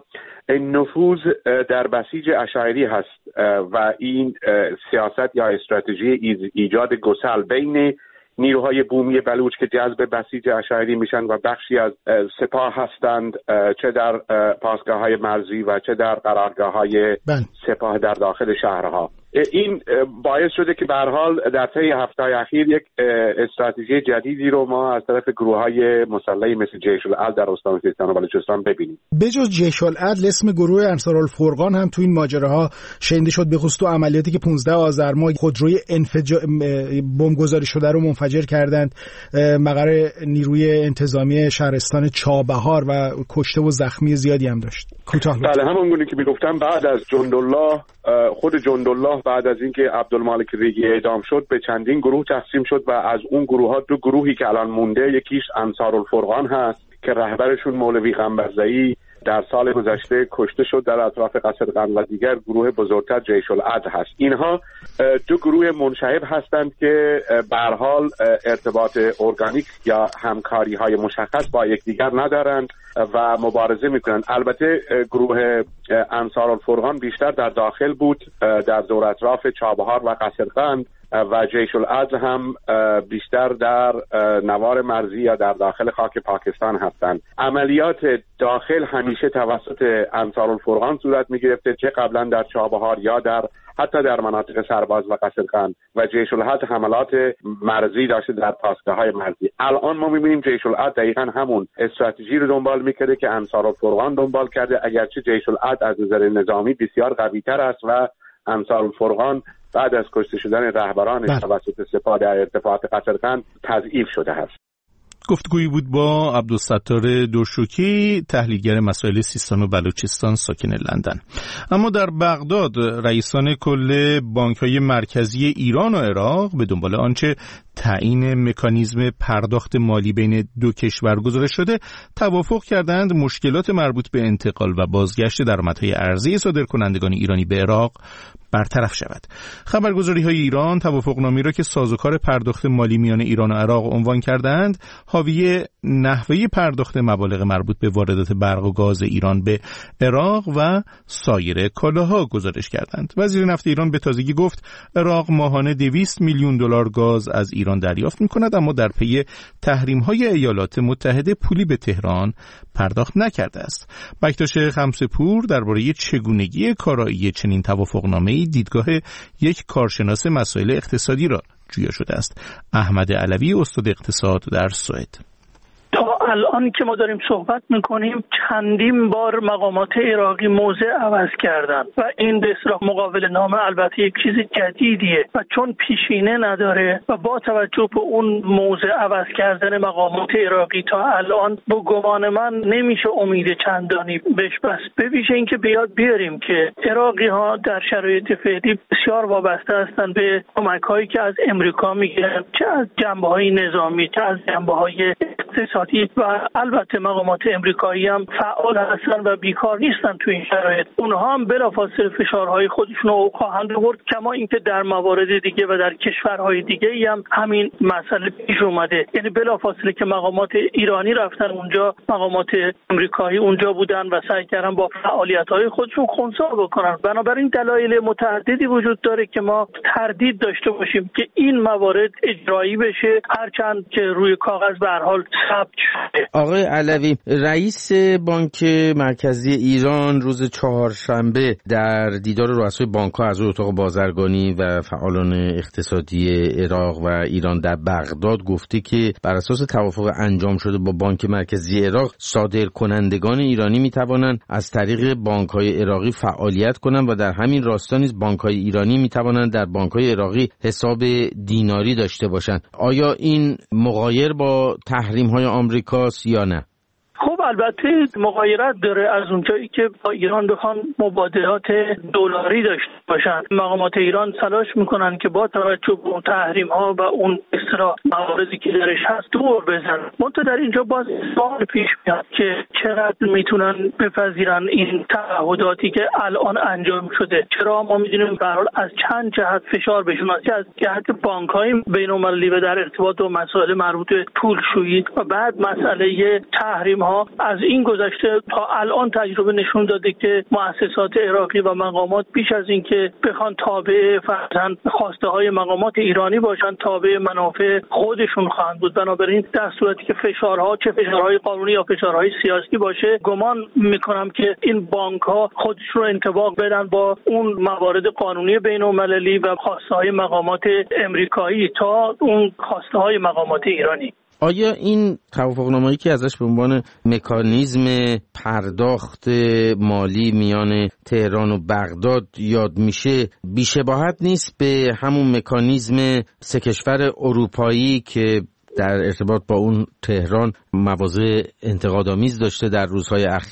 [SPEAKER 5] نفوذ در بسیج اشاعری هست و این سیاست یا استراتژی ایجاد گسل بین نیروهای بومی بلوچ که جذب بسیج اشاعری میشن و بخشی از سپاه هستند، چه در پاسگاه‌های مرزی و چه در قرارگاه‌های سپاه در داخل شهرها. این باعث شده که به هر حال در طی هفته‌های اخیر یک استراتژی جدیدی رو ما از طرف گروه‌های مسلحی مثل جیش العدل در استان سیستان و بلوچستان ببینیم.
[SPEAKER 9] بجز جیش العدل اسم گروه انصارالفرقان هم تو این ماجراها شنیده شد، به خصوص تو عملیاتی که پانزده آذر ماه خودروی انفجار بمبگذاری شده رو منفجر کردند مقر نیروی انتظامی شهرستان چابهار و کشته و زخمی زیادی هم داشت. کوتاه
[SPEAKER 5] بله، همونگونه که میگفتم بعد از جندالله خود جندالله بعد از اینکه عبدالمالک ریگی اعدام شد به چندین گروه تقسیم شد و از اون گروه ها دو گروهی که الان مونده، یکیش انصارالفرقان هست که رهبرشون مولوی قنبرزئی در سال گذشته کشته شد در اطراف قصر قند و دیگر گروه بزرگتر جیش العدل هست. اینها دو گروه منشعب هستند که به هر حال ارتباط ارگانیک یا همکاری های مشخص با یکدیگر ندارند و مبارزه میکنند. البته گروه انصارالفرقان بیشتر در داخل بود، در دور اطراف چابهار و قصرقند، و جیش العدل هم بیشتر در نوار مرزی یا در داخل خاک پاکستان هستند. عملیات داخل همیشه توسط انصارالفرقان صورت میگرفته، چه قبلا در چابهار یا در حتی در مناطق سرباز و قصرقند، و جیش العدل حملات مرزی داشته در پاسگاه‌های مرزی. الان ما می‌بینیم جیش العدل دقیقاً همون استراتژی رو دنبال می‌کرده که انصارالفرقان دنبال کرده، اگرچه جیش العدل از نظر نظامی بسیار قوی‌تر است و انصارالفرقان بعد از کشته شدن رهبرانش توسط سپاه در ارتفاعات قصرقند تضعیف شده است.
[SPEAKER 1] گفتگویی بود با عبدالستار دوشوکی، تحلیلگر مسائل سیستان و بلوچستان ساکن لندن. اما در بغداد رئیسان کل بانک‌های مرکزی ایران و عراق به دنبال آنچه تعیین مکانیزم پرداخت مالی بین دو کشور گزارش شده توافق کردند مشکلات مربوط به انتقال و بازگشت درآمدهای ارزی صادرکنندگان ایرانی به عراق برطرف شود. خبرگزاری‌های ایران توافقنامه‌ای را که سازوکار پرداخت مالی میان ایران و عراق عنوان کردند، حاوی نحوه پرداخت مبالغ مربوط به واردات برق و گاز ایران به عراق و سایر کالاها گزارش کردند. وزیر نفت ایران به تازگی گفت عراق ماهانه دویست میلیون دلار گاز از ایران دریافت می‌کند، اما در پی تحریم‌های ایالات متحده پولی به تهران پرداخت نکرده است. بکتاش خمسه‌پور درباره چگونگی کارایی چنین توافقنامه‌ای دیدگاه یک کارشناس مسائل اقتصادی را جویا شده است. احمد علوی، استاد اقتصاد در سوئد:
[SPEAKER 6] تا الان که ما داریم صحبت میکنیم چندین بار مقامات عراقی موضع عوض کردن و این به اصطلاح مقابل نامه البته یک چیز جدیدیه و چون پیشینه نداره و با توجه به اون موضع عوض کردن مقامات عراقی تا الان با گمان من نمیشه امید چندانی بهش بس، به ویژه اینکه بیاد بیاریم که عراقی ها در شرایط فعلی بسیار وابسته هستن به کمک هایی که از امریکا میگیرن، چه از جنبه های نظامی چه از جنبه های اقتصادی، و البته مقامات امریکایی هم فعال هستن و بیکار نیستن تو این شرایط. اونها هم بلافاصله فشارهای خودشون رو خواهند آورد، کما اینکه در موارد دیگه و در کشورهای دیگه هم همین مسئله پیش اومده. یعنی بلافاصله که مقامات ایرانی رفتن اونجا، مقامات امریکایی اونجا بودن و سعی کردن با فعالیت‌های خودشون خنثی بکنن. بنابراین دلایل متعددی وجود داره که ما تردید داشته باشیم که این موارد اجرایی بشه، هرچند که روی کاغذ به هر حال ثبت.
[SPEAKER 4] آقای علوی، رئیس بانک مرکزی ایران روز چهارشنبه در دیدار رؤسای بانک‌ها از اتاق بازرگانی و فعالان اقتصادی عراق و ایران در بغداد گفته که بر اساس توافق انجام شده با بانک مرکزی عراق، صادرکنندگان ایرانی می‌توانند از طریق بانک‌های عراقی فعالیت کنند و در همین راستا نیز بانک‌های ایرانی می‌توانند در بانک‌های عراقی حساب دیناری داشته باشند. آیا این مغایر با تحریم‌های آمریکاست یا نه؟
[SPEAKER 6] خب البته مغایرت داره از اونجایی که با ایران بخوان مبادلات دلاری داشته باشن. مقامات ایران تلاش میکنن که با توجه به اون تحریم ها و اون اصطلاح مواردی که درش هست دور بزنن. منتها در اینجا باز سوال پیش میاد که چقدر میتونن بپذیرن این تعهداتی که الان انجام شده. چرا ما میدونیم به هر حال از چند جهت فشار بهشون هست، از جهت بانک‌های بین‌المللی و در ارتباط با مسائل مربوط به پولشویی و بعد مسئله تحریم ها. از این گذشته تا الان تجربه نشون داده که مؤسسات عراقی و مقامات بیش از این که بخوان تابع فرضاً خواسته های مقامات ایرانی باشن، تابع منافع خودشون خواهند بود. بنابراین در صورتی که فشارها چه فشارهای قانونی یا فشارهای سیاسی باشه، گمان میکنم که این بانک ها خودشون رو انطباق بدن با اون موارد قانونی بین‌المللی و خواسته های مقامات امریکایی تا اون خواسته های مقامات ایرانی.
[SPEAKER 4] آیا این توافقنامه‌ای که ازش به عنوان مکانیزم پرداخت مالی میان تهران و بغداد یاد میشه بی‌شباهت نیست به همون مکانیزم سه کشور اروپایی که در ارتباط با اون تهران مواضع انتقادآمیز داشته در روزهای اخیر؟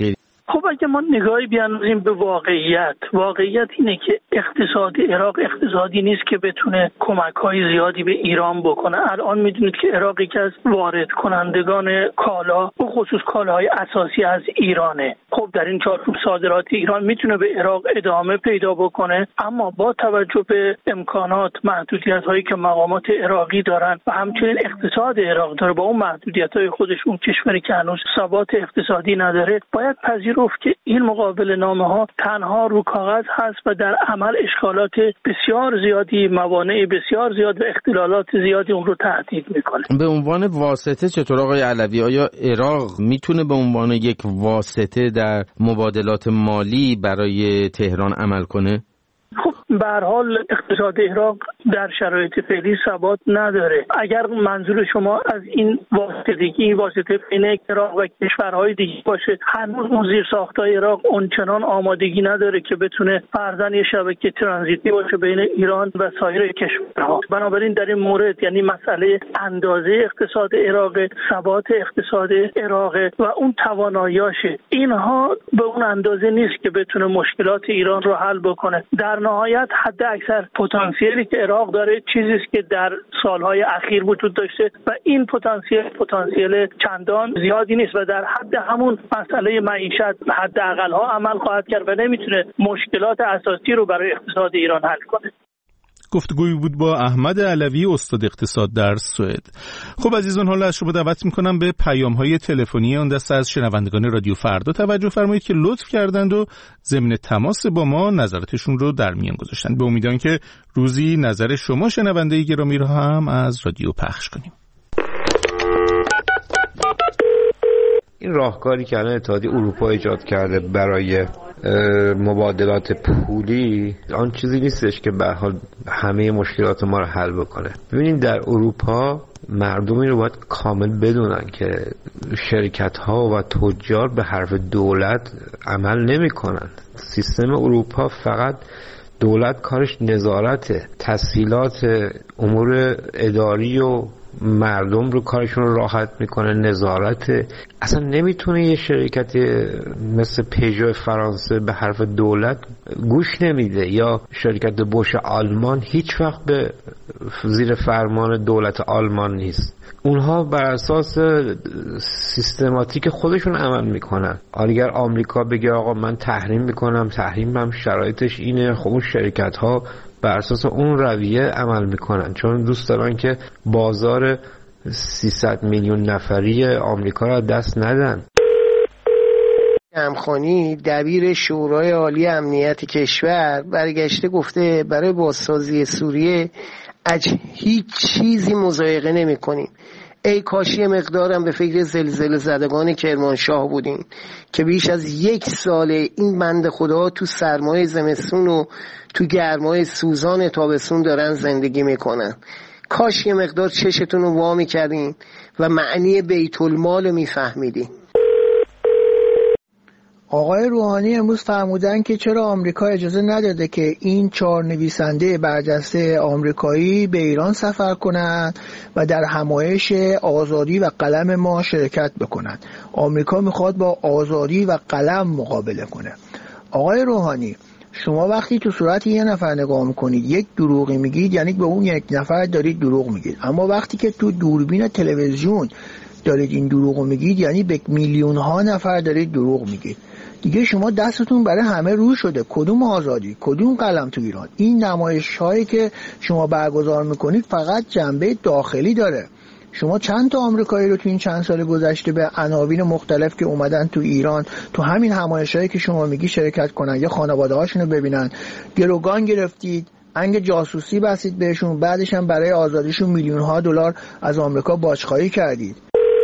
[SPEAKER 6] خب اگه ما نگاهی بیاندازیم به واقعیت، واقعیت اینه که اقتصاد عراق اقتصادی نیست که بتونه کمک‌های زیادی به ایران بکنه. الان میدونید که عراق یکی از وارد کنندگان کالا، به خصوص کالاهای اساسی از ایرانه. خب در این چارچوب صادرات ایران میتونه به عراق ادامه پیدا بکنه، اما با توجه به امکانات، محدودیت‌هایی که مقامات عراقی دارن و همچنین اقتصاد عراق داره، با اون محدودیت‌های خودش، اون کشوری که هنوز ثبات اقتصادی نداره، باید پذیرفت که این مقابل نامه‌ها تنها رو کاغذ هست و در عمل اشکالات بسیار زیادی، موانع بسیار زیاد و اختلالات زیادی اون رو تهدید میکنه.
[SPEAKER 4] به عنوان واسطه چطور آقای علوی، آیا عراق میتونه به عنوان یک واسطه در مبادلات مالی برای تهران عمل کنه؟
[SPEAKER 6] خب به هر حال اقتصاد عراق در شرایط فعلی ثبات نداره. اگر منظور شما از این واسطگی واسطه بین عراق و کشورهای دیگه باشه، هنوز اون زیرساخت‌های عراق اونچنان آمادگی نداره که بتونه فرضاً یه شبکه ترانزیتی باشه بین ایران و سایر کشورها. بنابراین در این مورد، یعنی مسئله اندازه اقتصاد عراق، ثبات اقتصاد عراق و اون تواناییاشه، اینها به اون اندازه نیست که بتونه مشکلات ایران رو حل بکنه. در نهایت حد اکثر پتانسیلی که عراق داره چیزی است که در سالهای اخیر وجود داشته و این پتانسیل پتانسیل چندان زیادی نیست و در حد همون مسئله معیشت حداقل ها عمل خواهد کرد و نمیتونه مشکلات اساسی رو برای اقتصاد ایران حل کنه.
[SPEAKER 1] گفتگویی بود با احمد علوی، استاد اقتصاد در سوئد. خب عزیزان، حالا از شما دعوت میکنم به پیام‌های تلفنی اون دسته از شنوندگان رادیو فردا توجه فرمایید که لطف کردند و ضمن تماس با ما نظراتشون رو در میان گذاشتن. به امیدان که روزی نظر شما شنونده گرامی رو هم از رادیو پخش کنیم.
[SPEAKER 14] این راهکاری که الان اتحادیه اروپا ایجاد کرده برای مبادلات پولی، آن چیزی نیستش که به هر حال همه مشکلات ما رو حل بکنه. ببینید در اروپا مردمی رو باید کامل بدونن که شرکت ها و تجار به حرف دولت عمل نمی کنن. سیستم اروپا فقط دولت کارش نظارته، تسهیلات امور اداری و مردم رو کارشون رو راحت میکنه، نظارت. اصلا نمیتونه یه شرکت مثل پیژو فرانسه به حرف دولت گوش نمیده، یا شرکت بوش آلمان هیچ وقت به زیر فرمان دولت آلمان نیست. اونها بر اساس سیستماتیک خودشون عمل میکنن. اگر آمریکا بگه آقا من تحریم میکنم، تحریمم شرایطش اینه، خب اون شرکت ها بر اساس اون رویه عمل میکنن، چون دوست دارن که بازار سیصد میلیون نفری آمریکا را دست ندن.
[SPEAKER 15] امخانی دبیر شورای عالی امنیت کشور برگشته گفته برای بازسازی سوریه از هیچ چیزی مضایقه نمی کنیم. ای کاشی مقدارم به فکر زلزله زدگان کرمانشاه بودیم که بیش از یک ساله این بنده خدا تو سرمای زمستون و تو گرمای سوزان تابستون دارن زندگی میکنن. کاش یه مقدار چشتون رو وا میکردین و معنی بیت المال میفهمیدین.
[SPEAKER 16] آقای روحانی امروز فرمودن که چرا آمریکا اجازه نداده که این چهار نویسنده برجسته آمریکایی به ایران سفر کنند و در همایش آزادی و قلم ما شرکت بکنند. آمریکا میخواد با آزادی و قلم مقابله کنه. آقای روحانی، شما وقتی تو صورت یه نفر نگاه میکنید یک دروغی میگید، یعنی به اون یک نفر دارید دروغ میگید، اما وقتی که تو دوربین تلویزیون دارید این دروغو میگید، یعنی به میلیون ها نفر دارید دروغ میگید. دیگه شما دستتون برای همه رو شده. کدوم آزادی، کدوم قلم تو ایران؟ این نمایش هایی که شما برگزار میکنید فقط جنبه داخلی داره. شما چند تا آمریکایی رو تو این چند سال گذشته به عناوین مختلف که اومدن تو ایران تو همین همایشایی که شما میگی شرکت کنن یا خانواده هاشون رو ببینن، گروگان گرفتید، انگ جاسوسی بستید بهشون، بعدش هم برای آزادیشون میلیون ها دلار از آمریکا باجخواهی کردید.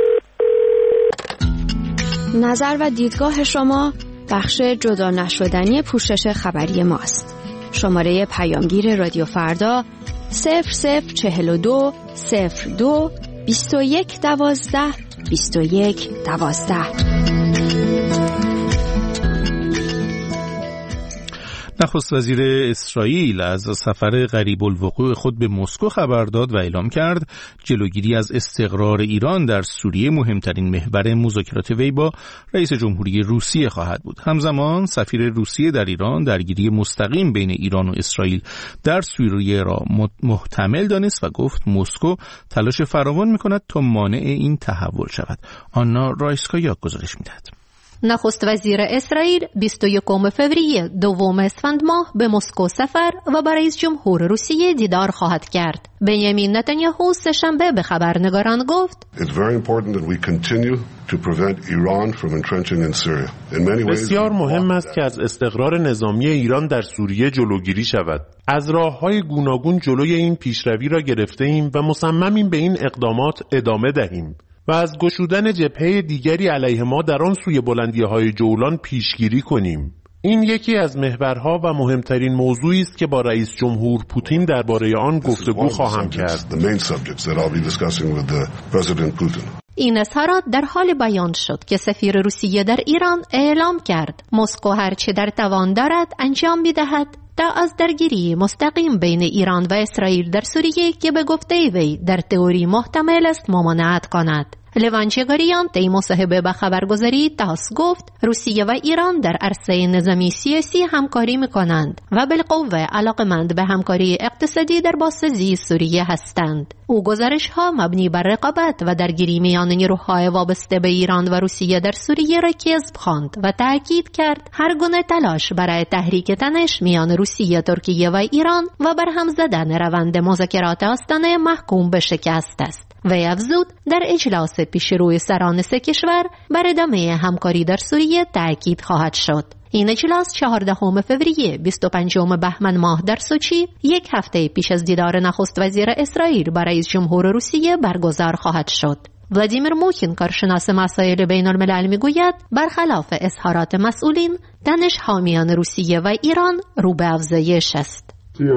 [SPEAKER 17] نظر و دیدگاه شما بخش جدا نشدنی پوشش خبری ماست. شماره پیامگیر رادیو فردا صفر صفر چهل و دو صفر دو بیست و یک دوازده بیست و یک دوازده.
[SPEAKER 1] نخست وزیر اسرائیل از سفر غریب الوقوع خود به مسکو خبر داد و اعلام کرد جلوگیری از استقرار ایران در سوریه مهمترین محور مذاکرات وی با رئیس جمهوری روسیه خواهد بود. همزمان سفیر روسیه در ایران درگیری مستقیم بین ایران و اسرائیل در سوریه را محتمل دانست و گفت مسکو تلاش فراوان می‌کند تا مانع این تحول شود. آنا رایسکایا گزارش می‌دهد.
[SPEAKER 18] نخست وزیر اسرائیل بیست و یکم فوریه دوم اسفند ماه به مسکو سفر و با رئیس جمهور روسیه دیدار خواهد کرد. بنیامین نتانیاهو سه‌شنبه به خبرنگاران گفت
[SPEAKER 19] بسیار مهم است که از استقرار نظامی ایران در سوریه جلوگیری شود. از راه‌های گوناگون جلوی این پیشروی را گرفته‌ایم و مصممیم به این اقدامات ادامه دهیم و از گشودن جبهه دیگری علیه ما در آن سوی بلندی‌های جولان پیشگیری کنیم. این یکی از محورها و مهمترین موضوعی است که با رئیس جمهور پوتین درباره آن گفتگو خواهم کرد.
[SPEAKER 18] این اظهارات در حال بیان شد که سفیر روسیه در ایران اعلام کرد مسکو هرچه در توان دارد انجام می‌دهد تا از درگیری مستقیم بین ایران و اسرائیل در سوریه که به گفته وی در تئوری محتمل است ممانعت کند. لوان چگاریان طی مصاحبه با خبرگزاری تاس گفت روسیه و ایران در عرصه نظامی سیاسی همکاری می‌کنند و بالقوه علاقمند به همکاری اقتصادی در بازسازی سوریه هستند. او گزارش‌ها مبنی بر رقابت و درگیری میان نیروهای وابسته به ایران و روسیه در سوریه را کذب خواند و تأکید کرد هر گونه تلاش برای تحریک تنش میان روسیه، ترکیه و ایران و برهم زدن روند مذاکرات آستانه محکوم به شکست است. وی افزود در اجلاس پیشروی سران سه کشور بر ادامه همکاری در سوریه تأکید خواهد شد. این اجلاس چهاردهم فوریه بیست و پنجم بهمن ماه در سوچی یک هفته پیش از دیدار نخست وزیر اسرائیل با رئیس جمهور روسیه برگزار خواهد شد. ولادیمیر موکین کارشناس مسائل بین الملل میگوید برخلاف اظهارات مسئولین تنش حامیان روسیه و ایران رو به افزایش است.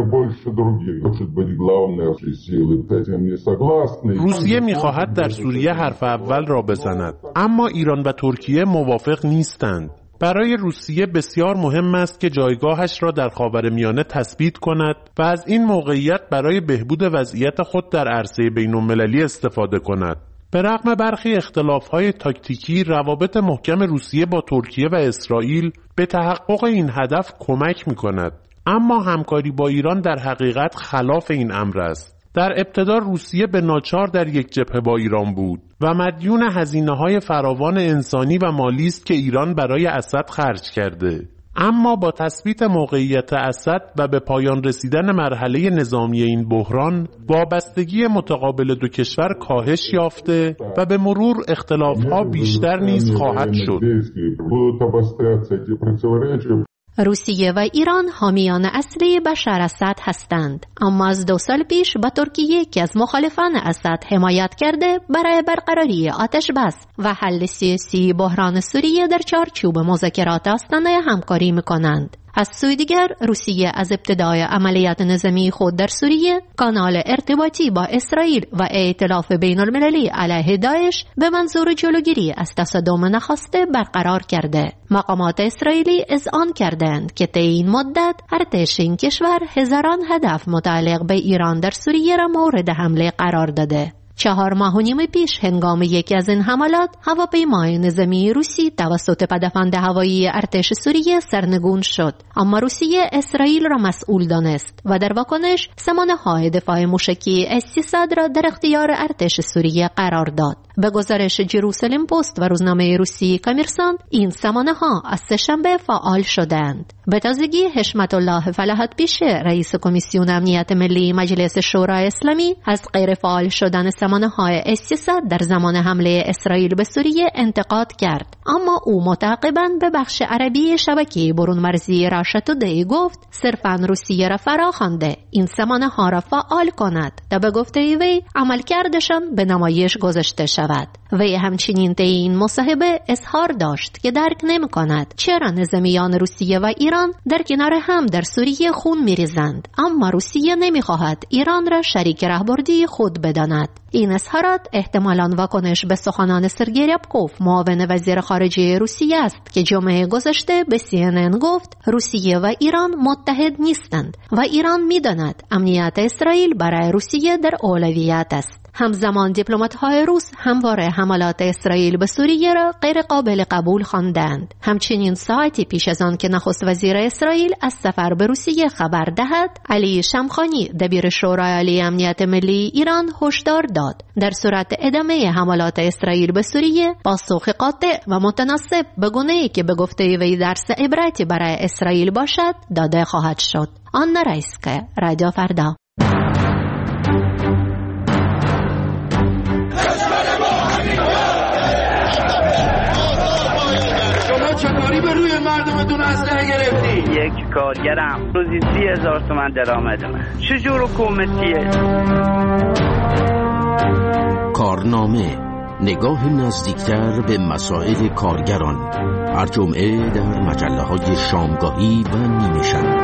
[SPEAKER 19] روسیه می‌خواهد در سوریه حرف اول را بزند، اما ایران و ترکیه موافق نیستند. برای روسیه بسیار مهم است که جایگاهش را در خاورمیانه تثبیت کند و از این موقعیت برای بهبود وضعیت خود در عرصه بین‌المللی استفاده کند. به رغم برخی اختلاف‌های تاکتیکی، روابط محکم روسیه با ترکیه و اسرائیل به تحقق این هدف کمک می‌کند. اما همکاری با ایران در حقیقت خلاف این امر است. در ابتدا روسیه به ناچار در یک جبهه با ایران بود و مدیون هزینه‌های فراوان انسانی و مالی است که ایران برای اسد خرج کرده. اما با تثبیت موقعیت اسد و به پایان رسیدن مرحله نظامی این بحران، وابستگی متقابل دو کشور کاهش یافته و به مرور اختلاف‌ها بیشتر نیز خواهد شد.
[SPEAKER 18] روسیه و ایران حامیان اصلی بشار اسد هستند، اما از دو سال پیش با ترکیه که از مخالفان اسد حمایت کرده برای برقراری آتش بس و حل سیاسی بحران سوریه در چارچوب مذاکرات آستانه همکاری می‌کنند. از سوی دیگر روسیه از ابتدای عملیات نظامی خود در سوریه کانال ارتباطی با اسرائیل و ائتلاف بین المللی علیه داعش به منظور جلوگیری از تصادم نخواسته برقرار کرده. مقامات اسرائیلی اذعان کردند که طی این مدت ارتش این کشور هزاران هدف متعلق به ایران در سوریه را مورد حمله قرار داده. چهار ماه و نیم پیش هنگام یکی از این حملات هواپیمای نظامی روسی توسط پدافند هوایی ارتش سوریه سرنگون شد، اما روسیه اسرائیل را مسئول دانست و در واکنش سامانه‌های دفاع موشکی اس سیصد را در اختیار ارتش سوریه قرار داد. به گزارش جروسلم پست و روزنامه روسی کامیرسان، این سامانه‌ها از سه‌شنبه فعال شدند. به تازگی حشمت الله فلاحت پیشه رئیس کمیسیون امنیت ملی مجلس شورای اسلامی از غیر فعال شدن سامانه‌های اس سیصد در زمان حمله اسرائیل به سوریه انتقاد کرد، اما او متعاقباً به بخش عربی شبکه برون مرزی راشا تودی گفت صرفاً روسیه را فراخوانده این سامانه‌ها را فعال کند تا به گفته وی عملکردشان به نمایش گذاشته شود. وی همچنین طی این مصاحبه اظهار داشت که درک نمی‌کند چرا نظامیان روسیه و ایران در کنار هم در سوریه خون می‌ریزند، اما روسیه نمی‌خواهد ایران را شریک راهبردی خود بداند. این اظهارات احتمالاً واکنش به سخنان سرگئی ریابکوف معاون وزیر خارجه روسیه است که جمعه گذشته به سی ان ان گفت روسیه و ایران متحد نیستند و ایران می‌داند امنیت اسرائیل برای روسیه در اولویت است. همزمان دیپلمات‌های روس همواره حملات اسرائیل به سوریه را غیر قابل قبول خواندند. همچنین ساعتی پیش از آن که نخست وزیر اسرائیل از سفر به روسیه خبر دهد، علی شمخانی دبیر شورای عالی امنیت ملی ایران هشدار داد در صورت ادامه حملات اسرائیل به سوریه پاسخ قاطع و متناسب به گونه‌ای که به گفته وی درس عبرتی برای اسرائیل باشد داده خواهد شد. آن رئیسکه رادیو فردا.
[SPEAKER 20] چطوری به روی مردمتون اسلحه گرفتی؟
[SPEAKER 21] یک کارگرم روزی سی هزار تومن درآمد من. چجور حکومتیه؟
[SPEAKER 4] کارنامه، نگاه نزدیکتر به مسائل کارگران، هر جمعه در مجله های شامگاهی و نیمه شب.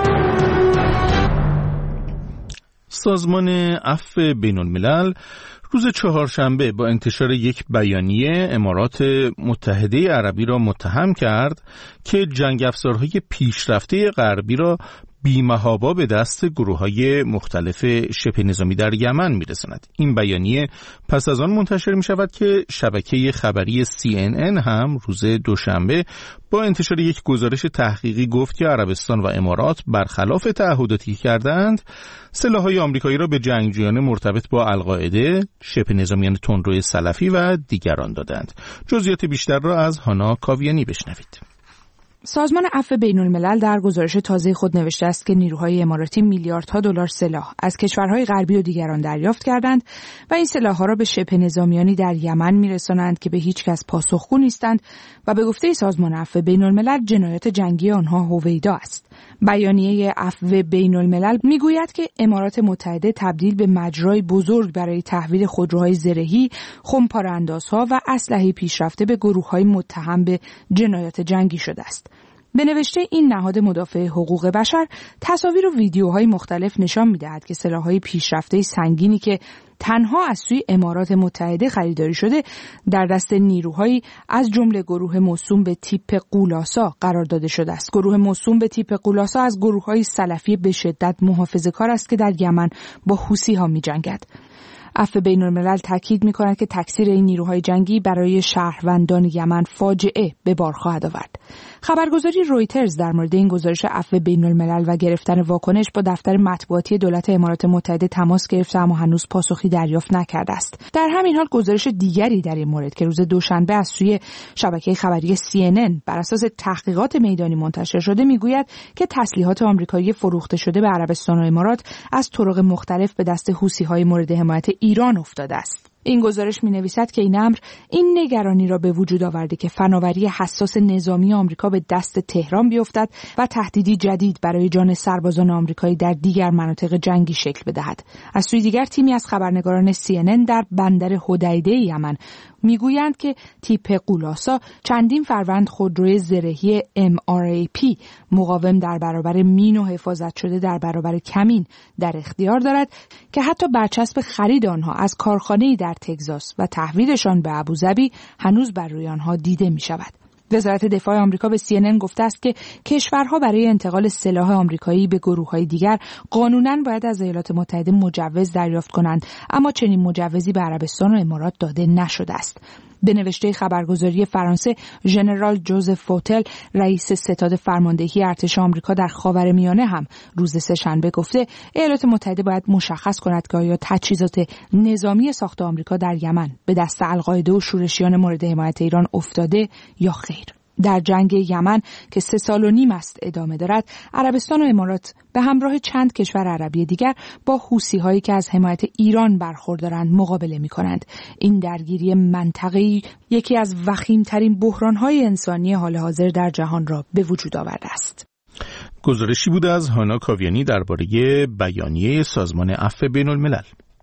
[SPEAKER 1] سازمان عفو بین الملل روز چهارشنبه با انتشار یک بیانیه امارات متحده عربی را متهم کرد که جنگ افزارهای پیشرفته غربی را بی‌محابا به دست گروه‌های مختلف شبه نظامی در یمن می‌رساند. این بیانیه پس از آن منتشر می‌شود که شبکه خبری سی ان ان هم روز دوشنبه با انتشار یک گزارش تحقیقی گفت که عربستان و امارات برخلاف تعهداتی کردند سلاح‌های آمریکایی را به جنگجویان مرتبط با القاعده، شبه نظامیان تندرو سلفی و دیگران دادند. جزئیات بیشتر را از هانا کاویانی بشنوید.
[SPEAKER 22] سازمان عفو بین الملل در گزارش تازه خود نوشته است که نیروهای اماراتی میلیاردها دلار سلاح از کشورهای غربی و دیگران دریافت کردند و این سلاح‌ها را به شبه نظامیانی در یمن می‌رسانند که به هیچ کس پاسخگو نیستند و به گفته سازمان عفو بین الملل جنایات جنگی آنها هویدا است. بیانیه عفو بین الملل میگوید که امارات متحده تبدیل به مجرای بزرگ برای تحویل خودروهای زرهی، خمپاره‌اندازها و اسلحه پیشرفته به گروه‌های متهم به جنایات جنگی شده است. به نوشته این نهاد مدافع حقوق بشر، تصاویر و ویدیوهای مختلف نشان می‌دهد که سلاح‌های پیشرفته سنگینی که تنها از سوی امارات متحده خریداری شده در دست نیروهایی از جمله گروه موسوم به تیپ قولاسا قرار داده شده است. گروه موسوم به تیپ قولاسا از گروه‌های سلفی به شدت محافظه‌کار است که در یمن با حوثی‌ها می‌جنگد. عفو بین الملل تاکید می‌کند که تکثیر این نیروهای جنگی برای شهروندان یمن فاجعه به بار خواهد آورد. خبرگزاری رویترز در مورد این گزارش عفو بین الملل و گرفتن واکنش با دفتر مطبوعاتی دولت امارات متحده تماس گرفته اما هنوز پاسخی دریافت نکرده است. در همین حال گزارش دیگری در این مورد که روز دوشنبه از سوی شبکه خبری سی ان ان بر اساس تحقیقات میدانی منتشر شده میگوید که تسلیحات آمریکایی فروخته شده به عربستان و امارات از طرق مختلف به دست حوثی‌های مورد حمایت ایران افتاده است. این گزارش می‌نویسد که این امر این نگرانی را به وجود آورده که فناوری حساس نظامی آمریکا به دست تهران بیفتد و تهدیدی جدید برای جان سربازان آمریکایی در دیگر مناطق جنگی شکل بدهد. از سوی دیگر تیمی از خبرنگاران سی ان ان در بندر حدیده یمن میگویند که تیپ قولاسا چندین فروند خودروی زرهی ام آر ای پی مقاوم در برابر مین و حفاظت شده در برابر کمین در اختیار دارد که حتی برچسب خرید آنها از کارخانه‌ای در تگزاس و تحویلشان به ابوظبی هنوز بر روی آنها دیده می شود. وزارت دفاع آمریکا به سی ان ان گفته است که کشورها برای انتقال سلاح آمریکایی به گروه‌های دیگر قانوناً باید از ایالات متحده مجوز دریافت کنند، اما چنین مجوزی به عربستان و امارات داده نشده است. به نوشته خبرگزاری فرانسه، ژنرال جوزف فوتل، رئیس ستاد فرماندهی ارتش آمریکا در خاورمیانه هم روز سه‌شنبه گفته ایالات متحده باید مشخص کند که آیا تجهیزات نظامی ساخت آمریکا در یمن به دست القاعده و شورشیان مورد حمایت ایران افتاده یا خیر. در جنگ یمن که سه سال و نیم است ادامه دارد، عربستان و امارات به همراه چند کشور عربی دیگر با حوثی‌هایی که از حمایت ایران برخوردارند مقابله می‌کنند. این درگیری منطقه‌ای یکی از وخیم‌ترین بحران‌های انسانی حال حاضر در جهان را به وجود آورده است.
[SPEAKER 1] گزارشی بود از هانا کاویانی درباره بیانیه سازمان عفو بین الملل.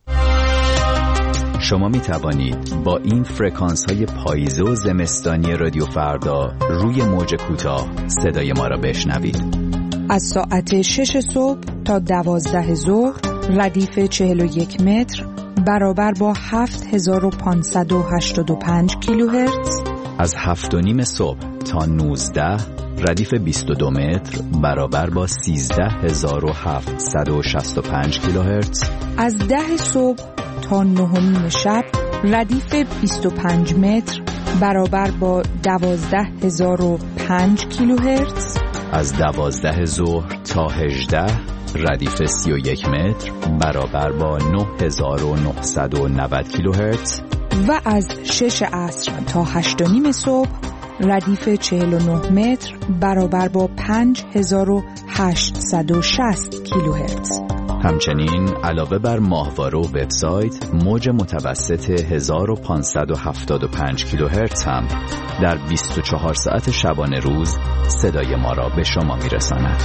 [SPEAKER 23] شما می توانید با این فرکانس های پاییزه و زمستانی رادیو فردا روی موج کوتاه صدای ما را بشنوید.
[SPEAKER 22] از ساعت شش صبح تا دوازده ظهر ردیف چهل و یک متر برابر با هفت هزار و پانصد و هشتاد و پنج کیلوهرتز.
[SPEAKER 23] از هفت و نیم صبح تا نوزده ردیف بیست و دو متر برابر با سیزده هزار و هفتصد و شصت و پنج کیلوهرتز.
[SPEAKER 22] از ده صبح تا نه و نیم شب ردیف بیست و پنج متر برابر با دوازده هزار و پنج کیلوهرتز.
[SPEAKER 23] از دوازده ظهر تا هجده ردیف سی و یک متر برابر با نه هزار و نهصد و نود کیلوهرتز.
[SPEAKER 22] و از شش عصر تا هشت و نیم صبح ردیف چهل و نه متر برابر با پنج هزار و هشتصد و شصت کیلوهرتز.
[SPEAKER 23] همچنین علاوه بر ماهواره و وبسایت، موج متوسط هزار و پانصد و هفتاد و پنج کیلوهرتز هم در بیست و چهار ساعت شبانه روز صدای ما را به شما میرساند.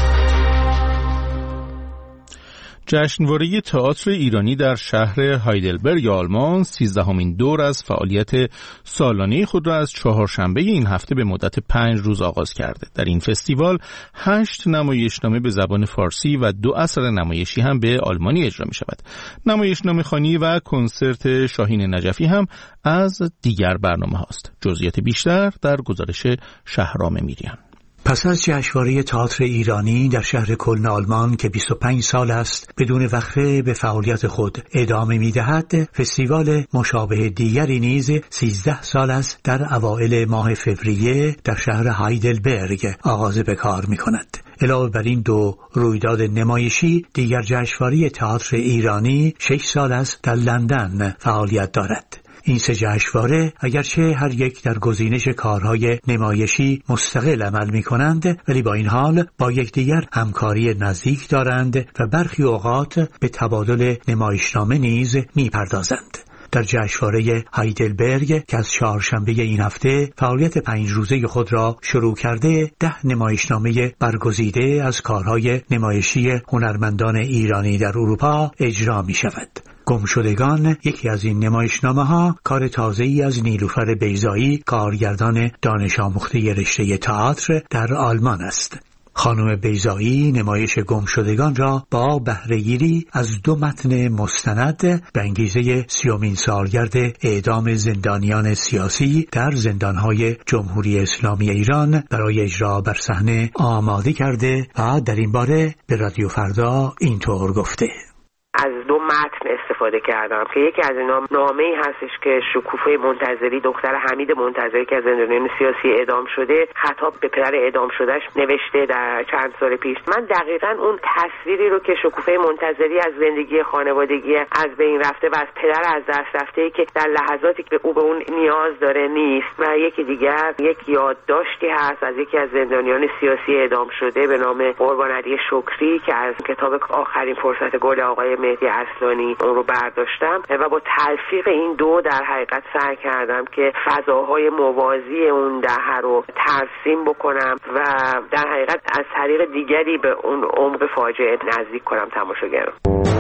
[SPEAKER 1] جشنواره تئاتر ایرانی در شهر هایدلبرگ آلمان سیزدهمین دور از فعالیت سالانه خود را از چهارشنبه این هفته به مدت پنج روز آغاز کرده. در این فستیوال هشت نمایشنامه به زبان فارسی و دو اثر نمایشی هم به آلمانی اجرا می شود. نمایشنامه خوانی و کنسرت شاهین نجفی هم از دیگر برنامه هاست. جزئیات بیشتر در گزارش شهرام میریان.
[SPEAKER 2] پس از جشنواره تئاتر ایرانی در شهر کلن آلمان که بیست و پنج سال است بدون وقفه به فعالیت خود ادامه می‌دهد، فستیوال مشابه دیگری نیز سیزده سال است در اوایل ماه فوریه در شهر هایدلبرگ آغاز به کار می‌کند. علاوه بر این دو رویداد نمایشی، دیگر جشنواره تئاتر ایرانی شش سال است در لندن فعالیت دارد. این سه جشنواره اگرچه هر یک در گزینش کارهای نمایشی مستقل عمل می کنند، ولی با این حال با یکدیگر همکاری نزدیک دارند و برخی اوقات به تبادل نمایشنامه نیز می پردازند. در جشنواره هایدلبرگ که از چهارشنبه این هفته فعالیت پنج روزه خود را شروع کرده، ده نمایشنامه برگزیده از کارهای نمایشی هنرمندان ایرانی در اروپا اجرا می شود. گمشدگان یکی از این نمایشنامه ها کار تازه‌ای از نیلوفر بیضایی، کارگردان دانش آموخته رشته تئاتر در آلمان است. خانم بیضایی نمایش گمشدگان را با بهره‌گیری از دو متن مستند به انگیزه سیومین سالگرد اعدام زندانیان سیاسی در زندانهای جمهوری اسلامی ایران برای اجرا بر صحنه آماده کرده و در این باره به رادیو فردا اینطور گفته:
[SPEAKER 3] از دو متن استفاده کردم که یکی از اینا نامه‌ای هستش که شکوفه منتظری دختر حمید منتظری که از زندانیان سیاسی اعدام شده خطاب به پدر اعدام شدهش نوشته در چند سال پیش. من دقیقاً اون تصویری رو که شکوفه منتظری از زندگی خانوادگی از بین رفته و از پدر از دست رفته که در لحظاتی که او به اون نیاز داره نیست، و یکی دیگر یک یادداشتی هست از یکی از زندانیان سیاسی اعدام شده به نام قربان علی شکری که از کتاب آخرین فرصت گل آقای مهدی اصلانی اون رو برداشتم و با تلفیق این دو در حقیقت سعی کردم که فضاهای موازی اون دهه رو ترسیم بکنم و در حقیقت از طریق دیگری به اون عمق فاجعه نزدیک کنم تماشاگران.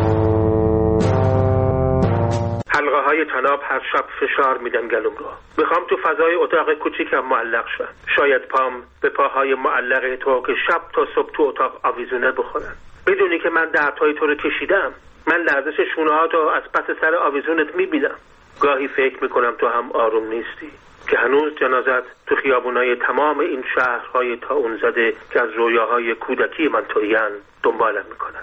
[SPEAKER 7] حلقه های طناب هر شب فشار میدن گلوم رو. میخوام تو فضای اتاق کوچیکم معلق شم. شاید پام به پاهای معلق تو که شب تا صبح تو اتاق آویزونه بخورن. بدونی که من دردهای تو رو کشیدم. من لرزش شونه ها تو از پس سر آویزونت میبینم. گاهی فکر میکنم تو هم آروم نیستی که هنوز جنازت تو خیابونای تمام این شهرهای تا اون زده که از رویاهای کودکی من تویان دنبالم میکنن.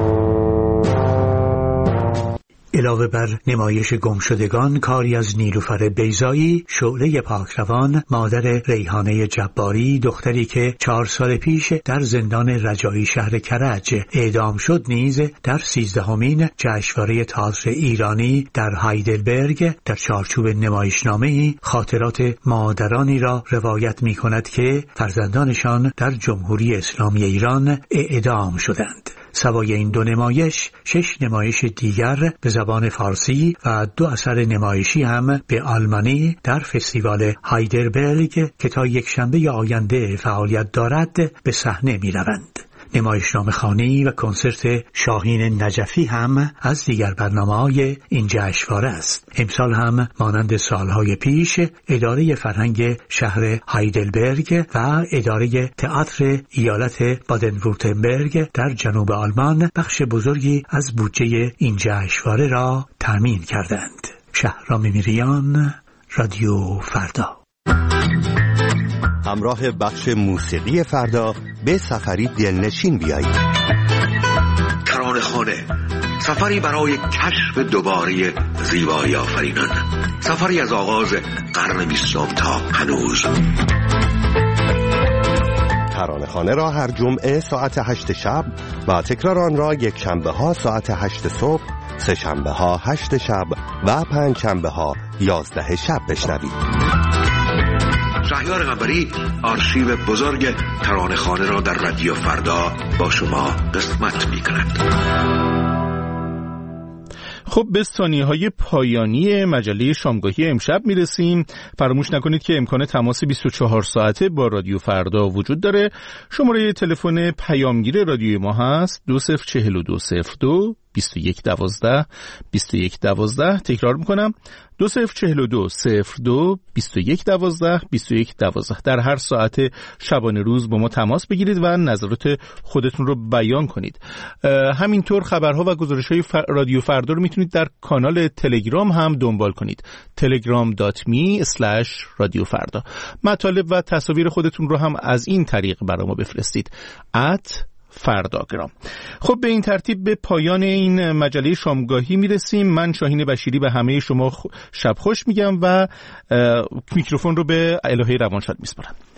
[SPEAKER 2] علاوه بر نمایش گمشدگان، کاری از نیلوفر بیضایی، شعله پاکروان، مادر ریحانه جباری، دختری که چهار سال پیش در زندان رجایی شهر کرج اعدام شد، نیز در سیزدهمین جشنواره تئاتر ایرانی در هایدلبرگ در چارچوب نمایشنامه‌ای خاطرات مادرانی را روایت می‌کند که فرزندانشان در جمهوری اسلامی ایران اعدام شدند. سوای این دو نمایش، شش نمایش دیگر به زبان فارسی و دو اثر نمایشی هم به آلمانی در فستیوال هایدلبرگ که تا یک شنبه آینده فعالیت دارد به صحنه می روند. نمایشنامه خوانی و کنسرت شاهین نجفی هم از دیگر برنامه‌های این جشنواره است. امسال هم مانند سالهای پیش اداره فرهنگ شهر هایدلبرگ و اداره تئاتر ایالت بادن-وورتنبرگ در جنوب آلمان بخش بزرگی از بودجه این جشنواره را تامین کردند. شهرام میریان، رادیو فردا.
[SPEAKER 8] همراه بخش موسیقی فردا به سفری دلنشین بیایید.
[SPEAKER 10] ترانه خانه، سفری برای کشف دوباره زیبایی آفرینان، سفری از آغاز قرن بیستم تا هنوز.
[SPEAKER 8] ترانه خانه را هر جمعه ساعت هشت شب و تکرار آن را یک شنبه ها ساعت هشت صبح، سه شنبه ها هشت شب و پنج شنبه ها یازده شب بشنوید.
[SPEAKER 10] شهریار قنبری آرشیو بزرگ ترانه خانه را در رادیو فردا با شما قسمت می کند.
[SPEAKER 1] خب به ثانیه‌های پایانی مجله شامگاهی امشب میرسیم. فراموش نکنید که امکان تماس بیست و چهار ساعته با رادیو فردا وجود داره. شماره تلفن پیامگیر رادیوی ما هست دو صفر چهل دو صفر دو بیست و یک دوازده بیست و یک دوازده. تکرار میکنم دو صفر چهل دو صفر دو بیست و یک دوازده بیست و یک دوازده. در هر ساعت شبانه روز با ما تماس بگیرید و نظرات خودتون رو بیان کنید. همینطور خبرها و گزارش‌های فر... رادیو فردا رو میتونید در کانال تلگرام هم دنبال کنید. تلگرام دات می اسلش رادیو فردا. مطالب و تصاویر خودتون رو هم از این طریق برای ما بفرستید. ات فرداگرام. خب به این ترتیب به پایان این مجله شامگاهی میرسیم. من شاهین بشیری به همه شما شب خوش میگم و میکروفون رو به الهه روانشاد میسپارم.